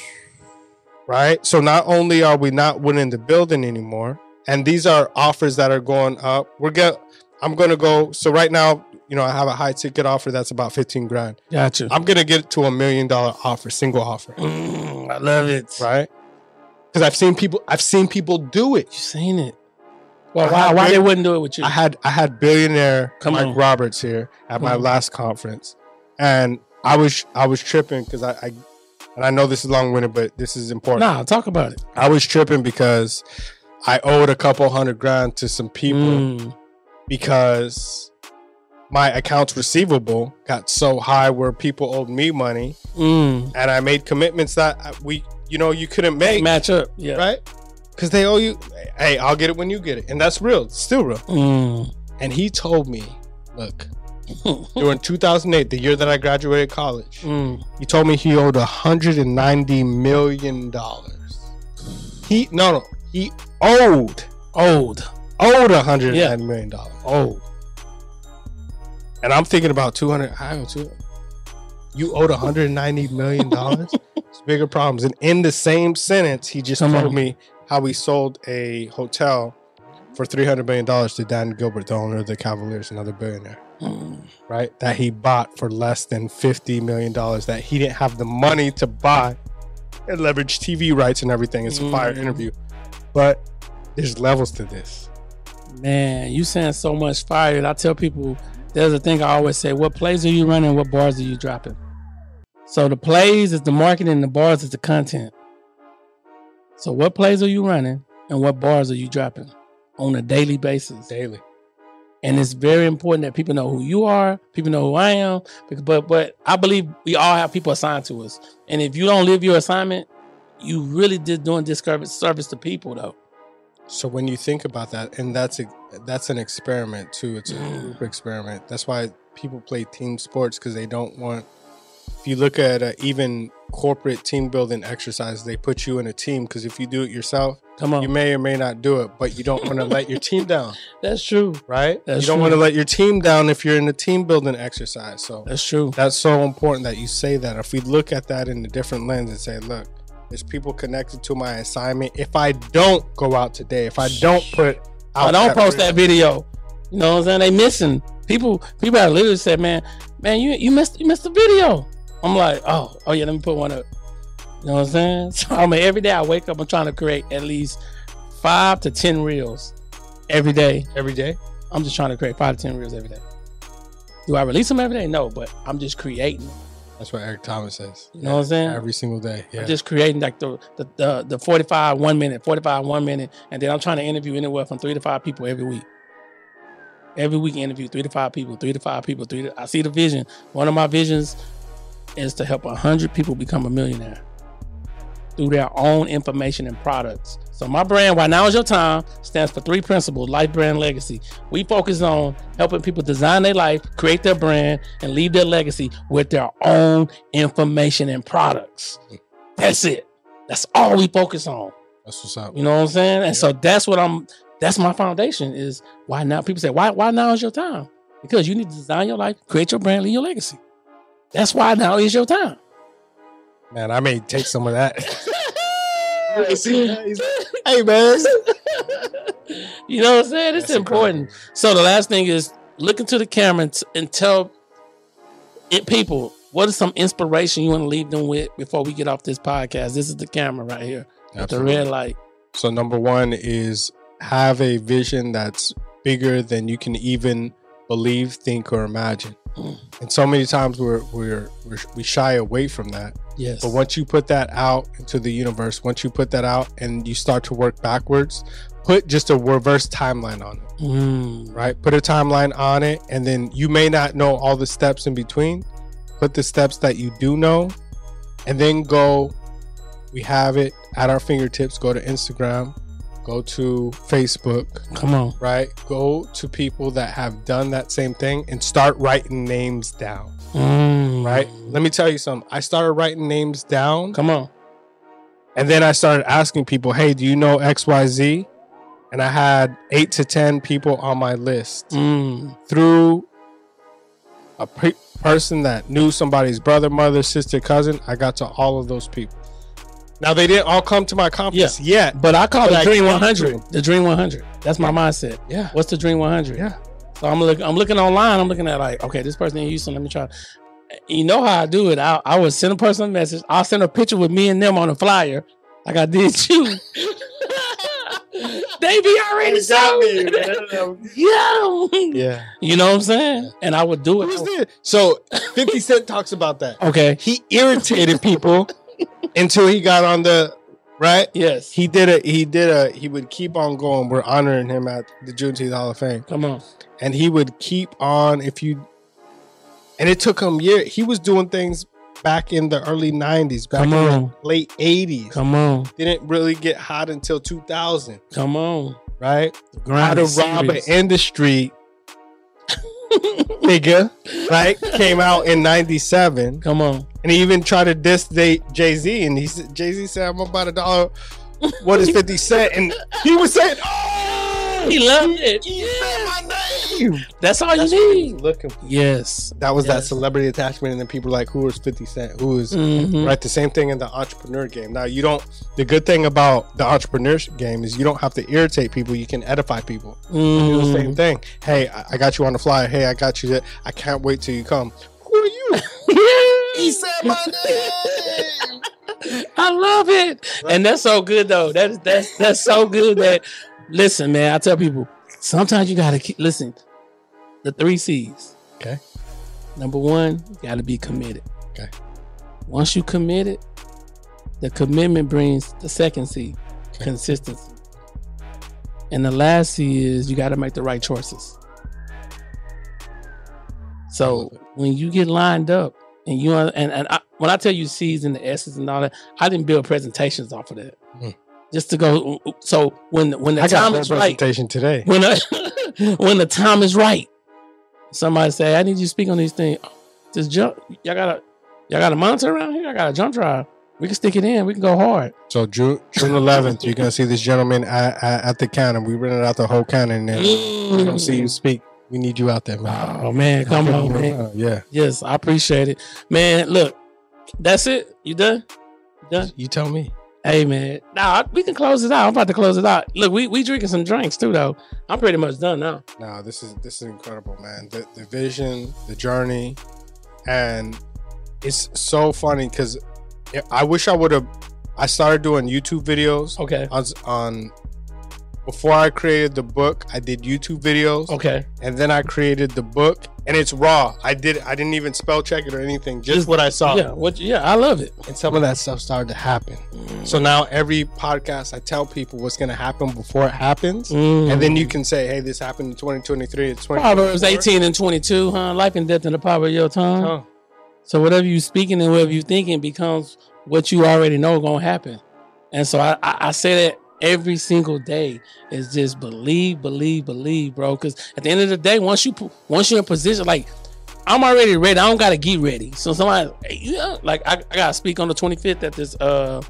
Right? So not only are we not winning the building anymore, and these are offers that are going up. I'm going to go. So right now, I have a high ticket offer that's about 15 grand. Gotcha. I'm going to get it to $1 million offer, single offer. I love it. Right? Because I've seen people do it. You seen it? Well, why they wouldn't do it with you? I had billionaire Mike Roberts here at my last conference, and I was tripping because I know this is long winded, but this is important. Nah, talk about it. I was tripping because I owed a couple $100,000 to some people because my accounts receivable got so high where people owed me money, and I made commitments that you couldn't make match up, yeah, right? Because they owe you. Hey, I'll get it when you get it, and that's real. It's still real. And he told me, look, during 2008, the year that I graduated college, he told me he owed $190 million. He owed $190 million. Owed. And I'm thinking about 200. You owed $190 million. It's bigger problems. And in the same sentence, he just told me how he sold a hotel for $300 million to Dan Gilbert, the owner of the Cavaliers, another billionaire. Right? That he bought for less than $50 million that he didn't have the money to buy and leverage TV rights and everything. It's a fire interview. But there's levels to this. Man, you saying so much fire. And I tell people, there's a thing I always say, what plays are you running? What bars are you dropping? So the plays is the marketing, the bars is the content. So what plays are you running and what bars are you dropping on a daily basis? Daily. And it's very important that people know who you are, people know who I am. But I believe we all have people assigned to us. And if you don't live your assignment, you really just doing disservice to people, though. So when you think about that, and that's an experiment too. It's a group experiment. That's why people play team sports, because they don't want. If you look at even corporate team building exercises, they put you in a team because if you do it yourself, you may or may not do it, but you don't want to let your team down. That's true, right? You don't want to let your team down if you're in a team building exercise. So that's true. That's so important that you say that. If we look at that in a different lens and say, look, there's people connected to my assignment. If I don't go out today, if I don't post that video, you know what I'm saying? They missing people. People have literally said, man, you missed the video. I'm like, oh yeah, let me put one up. You know what I'm saying? So every day I wake up, I'm trying to create at least 5 to 10 reels every day. Every day? I'm just trying to create 5 to 10 reels every day. Do I release them every day? No, but I'm just creating. That's what Eric Thomas says. You know what I'm saying? Every single day. Yeah. I'm just creating like the 45 1 minute, and then I'm trying to interview anywhere from 3 to 5 people every week. Every week interview 3 to 5 people, 3 to 5 people. I see the vision. One of my visions is to help 100 people become a millionaire through their own information and products. So my brand, Why Now Is Your Time, stands for 3 principles: life, brand, legacy. We focus on helping people design their life, create their brand, and leave their legacy with their own information and products. That's it. That's all we focus on. That's what's up. You know what I'm saying? And so that's my foundation is why now. People say, why now is your time? Because you need to design your life, create your brand, leave your legacy. That's why now is your time. Man, I may take some of that. Hey, man. You know what I'm saying? It's important. Incredible. So the last thing is look into the camera and tell people what is some inspiration you want to leave them with before we get off this podcast. This is the camera right here. Absolutely. The red light. So number 1 is have a vision that's bigger than you can even believe, think, or imagine. And so many times we shy away from that. Yes. But once you put that out into the universe, once you put that out and you start to work backwards, put just a reverse timeline on it. Right? Put a timeline on it, and then you may not know all the steps in between. Put the steps that you do know, and then go. We have it at our fingertips. Go to Instagram. Go to Facebook. Come on. Right? Go to people that have done that same thing and start writing names down. Right? Let me tell you something. I started writing names down. Come on. And then I started asking people, hey, do you know XYZ? And I had 8 to 10 people on my list. Through a person that knew somebody's brother, mother, sister, cousin, I got to all of those people. Now, they didn't all come to my conference yet. But I call it Dream 100. The Dream 100. That's my mindset. Yeah. What's the Dream 100? Yeah. So I'm looking online. I'm looking at like, okay, this person in Houston, let me try. You know how I do it. I would send a person a message. I'll send a picture with me and them on a flyer like I did you. They be already sold. Yeah. You know what I'm saying? And I would do it. So 50 Cent talks about that. Okay. He irritated people until he got on the right? Yes. He would keep on going. We're honoring him at the Juneteenth Hall of Fame. Come on. And he would keep on and it took him years. He was doing things back in the early 90s, back in the late 80s. Come on. Didn't really get hot until 2000. Come on. Right? How to Rob an Industry figure, right? Came out in 97. Come on. And he even tried to diss Jay-Z. And Jay-Z said, I'm about $1. What is 50 cents? And he was saying, oh, he loved it. He said my name. That's all That's you need. Looking for. Yes. That was that celebrity attachment. And then people like, who is 50 Cent? Who is, right? The same thing in the entrepreneur game. Now, the good thing about the entrepreneur game is you don't have to irritate people. You can edify people. Do the same thing. Hey, I got you on the flyer. Hey, I got you. I can't wait till you come. Who are you? He said my name. I love it. Right. And that's so good though. That's so good that, listen, man, I tell people, sometimes you gotta listen, the 3 C's. Okay. Number 1, you gotta be committed. Okay. Once you committed, the commitment brings the 2nd C, consistency. And the last C is you gotta make the right choices. So when you get lined up and when I tell you C's and the S's and all that, I didn't build presentations off of that. Just to go. So when the time is right, presentation today. When the time is right, somebody say, "I need you to speak on these things." Just jump. Y'all got a monitor around here. I got a jump drive. We can stick it in. We can go hard. So June 11th, you're gonna see this gentleman at the cannon. We rented out the whole cannon, and we're gonna see you speak. We need you out there, man. Oh man, come on, man. Yeah. Yes, I appreciate it, man. Look, that's it. You done? You tell me. Hey man, nah, we can close it out. I'm about to close it out. Look, we drinking some drinks too, though. I'm pretty much done now. Nah, this is incredible, man. The vision, the journey, and it's so funny because I wish I started doing YouTube videos. Okay. On before I created the book, I did YouTube videos. Okay. And then I created the book, and it's raw. I didn't even spell check it or anything. Just what I saw. Yeah, I love it. And some of that stuff started to happen. So now every podcast, I tell people what's going to happen before it happens, and then you can say, "Hey, this happened in 2023." It's 2024. Proverbs 18 and 22, huh? Life and death in the power of your tongue. Huh. So whatever you speaking and whatever you thinking becomes what you already know gonna happen. And so I say that every single day is just believe, bro. Because at the end of the day, once you're in position, like I'm already ready. I don't gotta get ready. So somebody, like I gotta speak on the 25th at this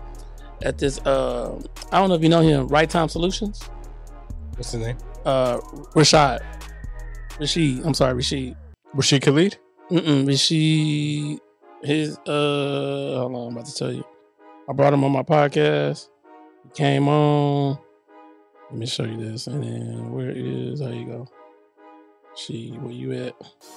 I don't know if you know him, Right Time Solutions. What's his name? Rashid. I'm sorry, Rashid. Rashid Khalid? Rashid. Hold on, I'm about to tell you. I brought him on my podcast. He came on. Let me show you this. And then where is, how you go? Where you at?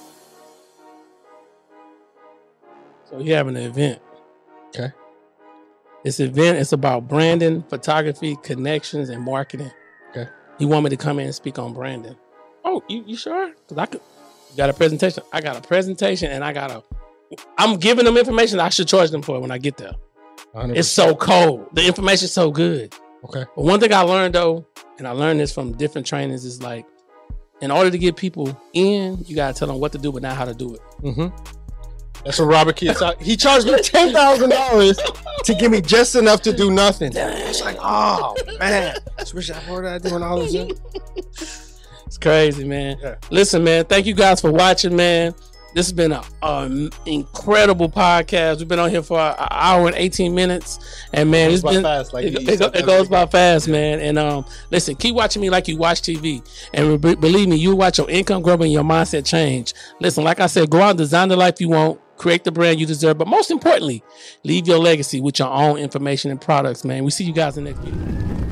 So he having an event. Okay. This event is about branding, photography, connections, and marketing. Okay. He want me to come in and speak on branding. Oh, you sure? Because you got a presentation. I got a presentation, and I'm giving them information I should charge them for when I get there. 100%. It's so cold. The information's so good. Okay. But one thing I learned though, and I learned this from different trainings, is like, in order to get people in, you gotta tell them what to do, but not how to do it. Mm-hmm. That's what Robert Kiyosaki. He charged me $10,000 to give me just enough to do nothing. It's like, oh man, wish I heard that doing all this. It's crazy, man. Yeah. Listen, man. Thank you guys for watching, man. This has been an incredible podcast. We've been on here for an hour and 18 minutes. And man, it goes by fast, man. And listen, keep watching me like you watch TV. And believe me, you watch your income grow and your mindset change. Listen, like I said, go out and design the life you want. Create the brand you deserve. But most importantly, leave your legacy with your own information and products, man. We see you guys in the next video.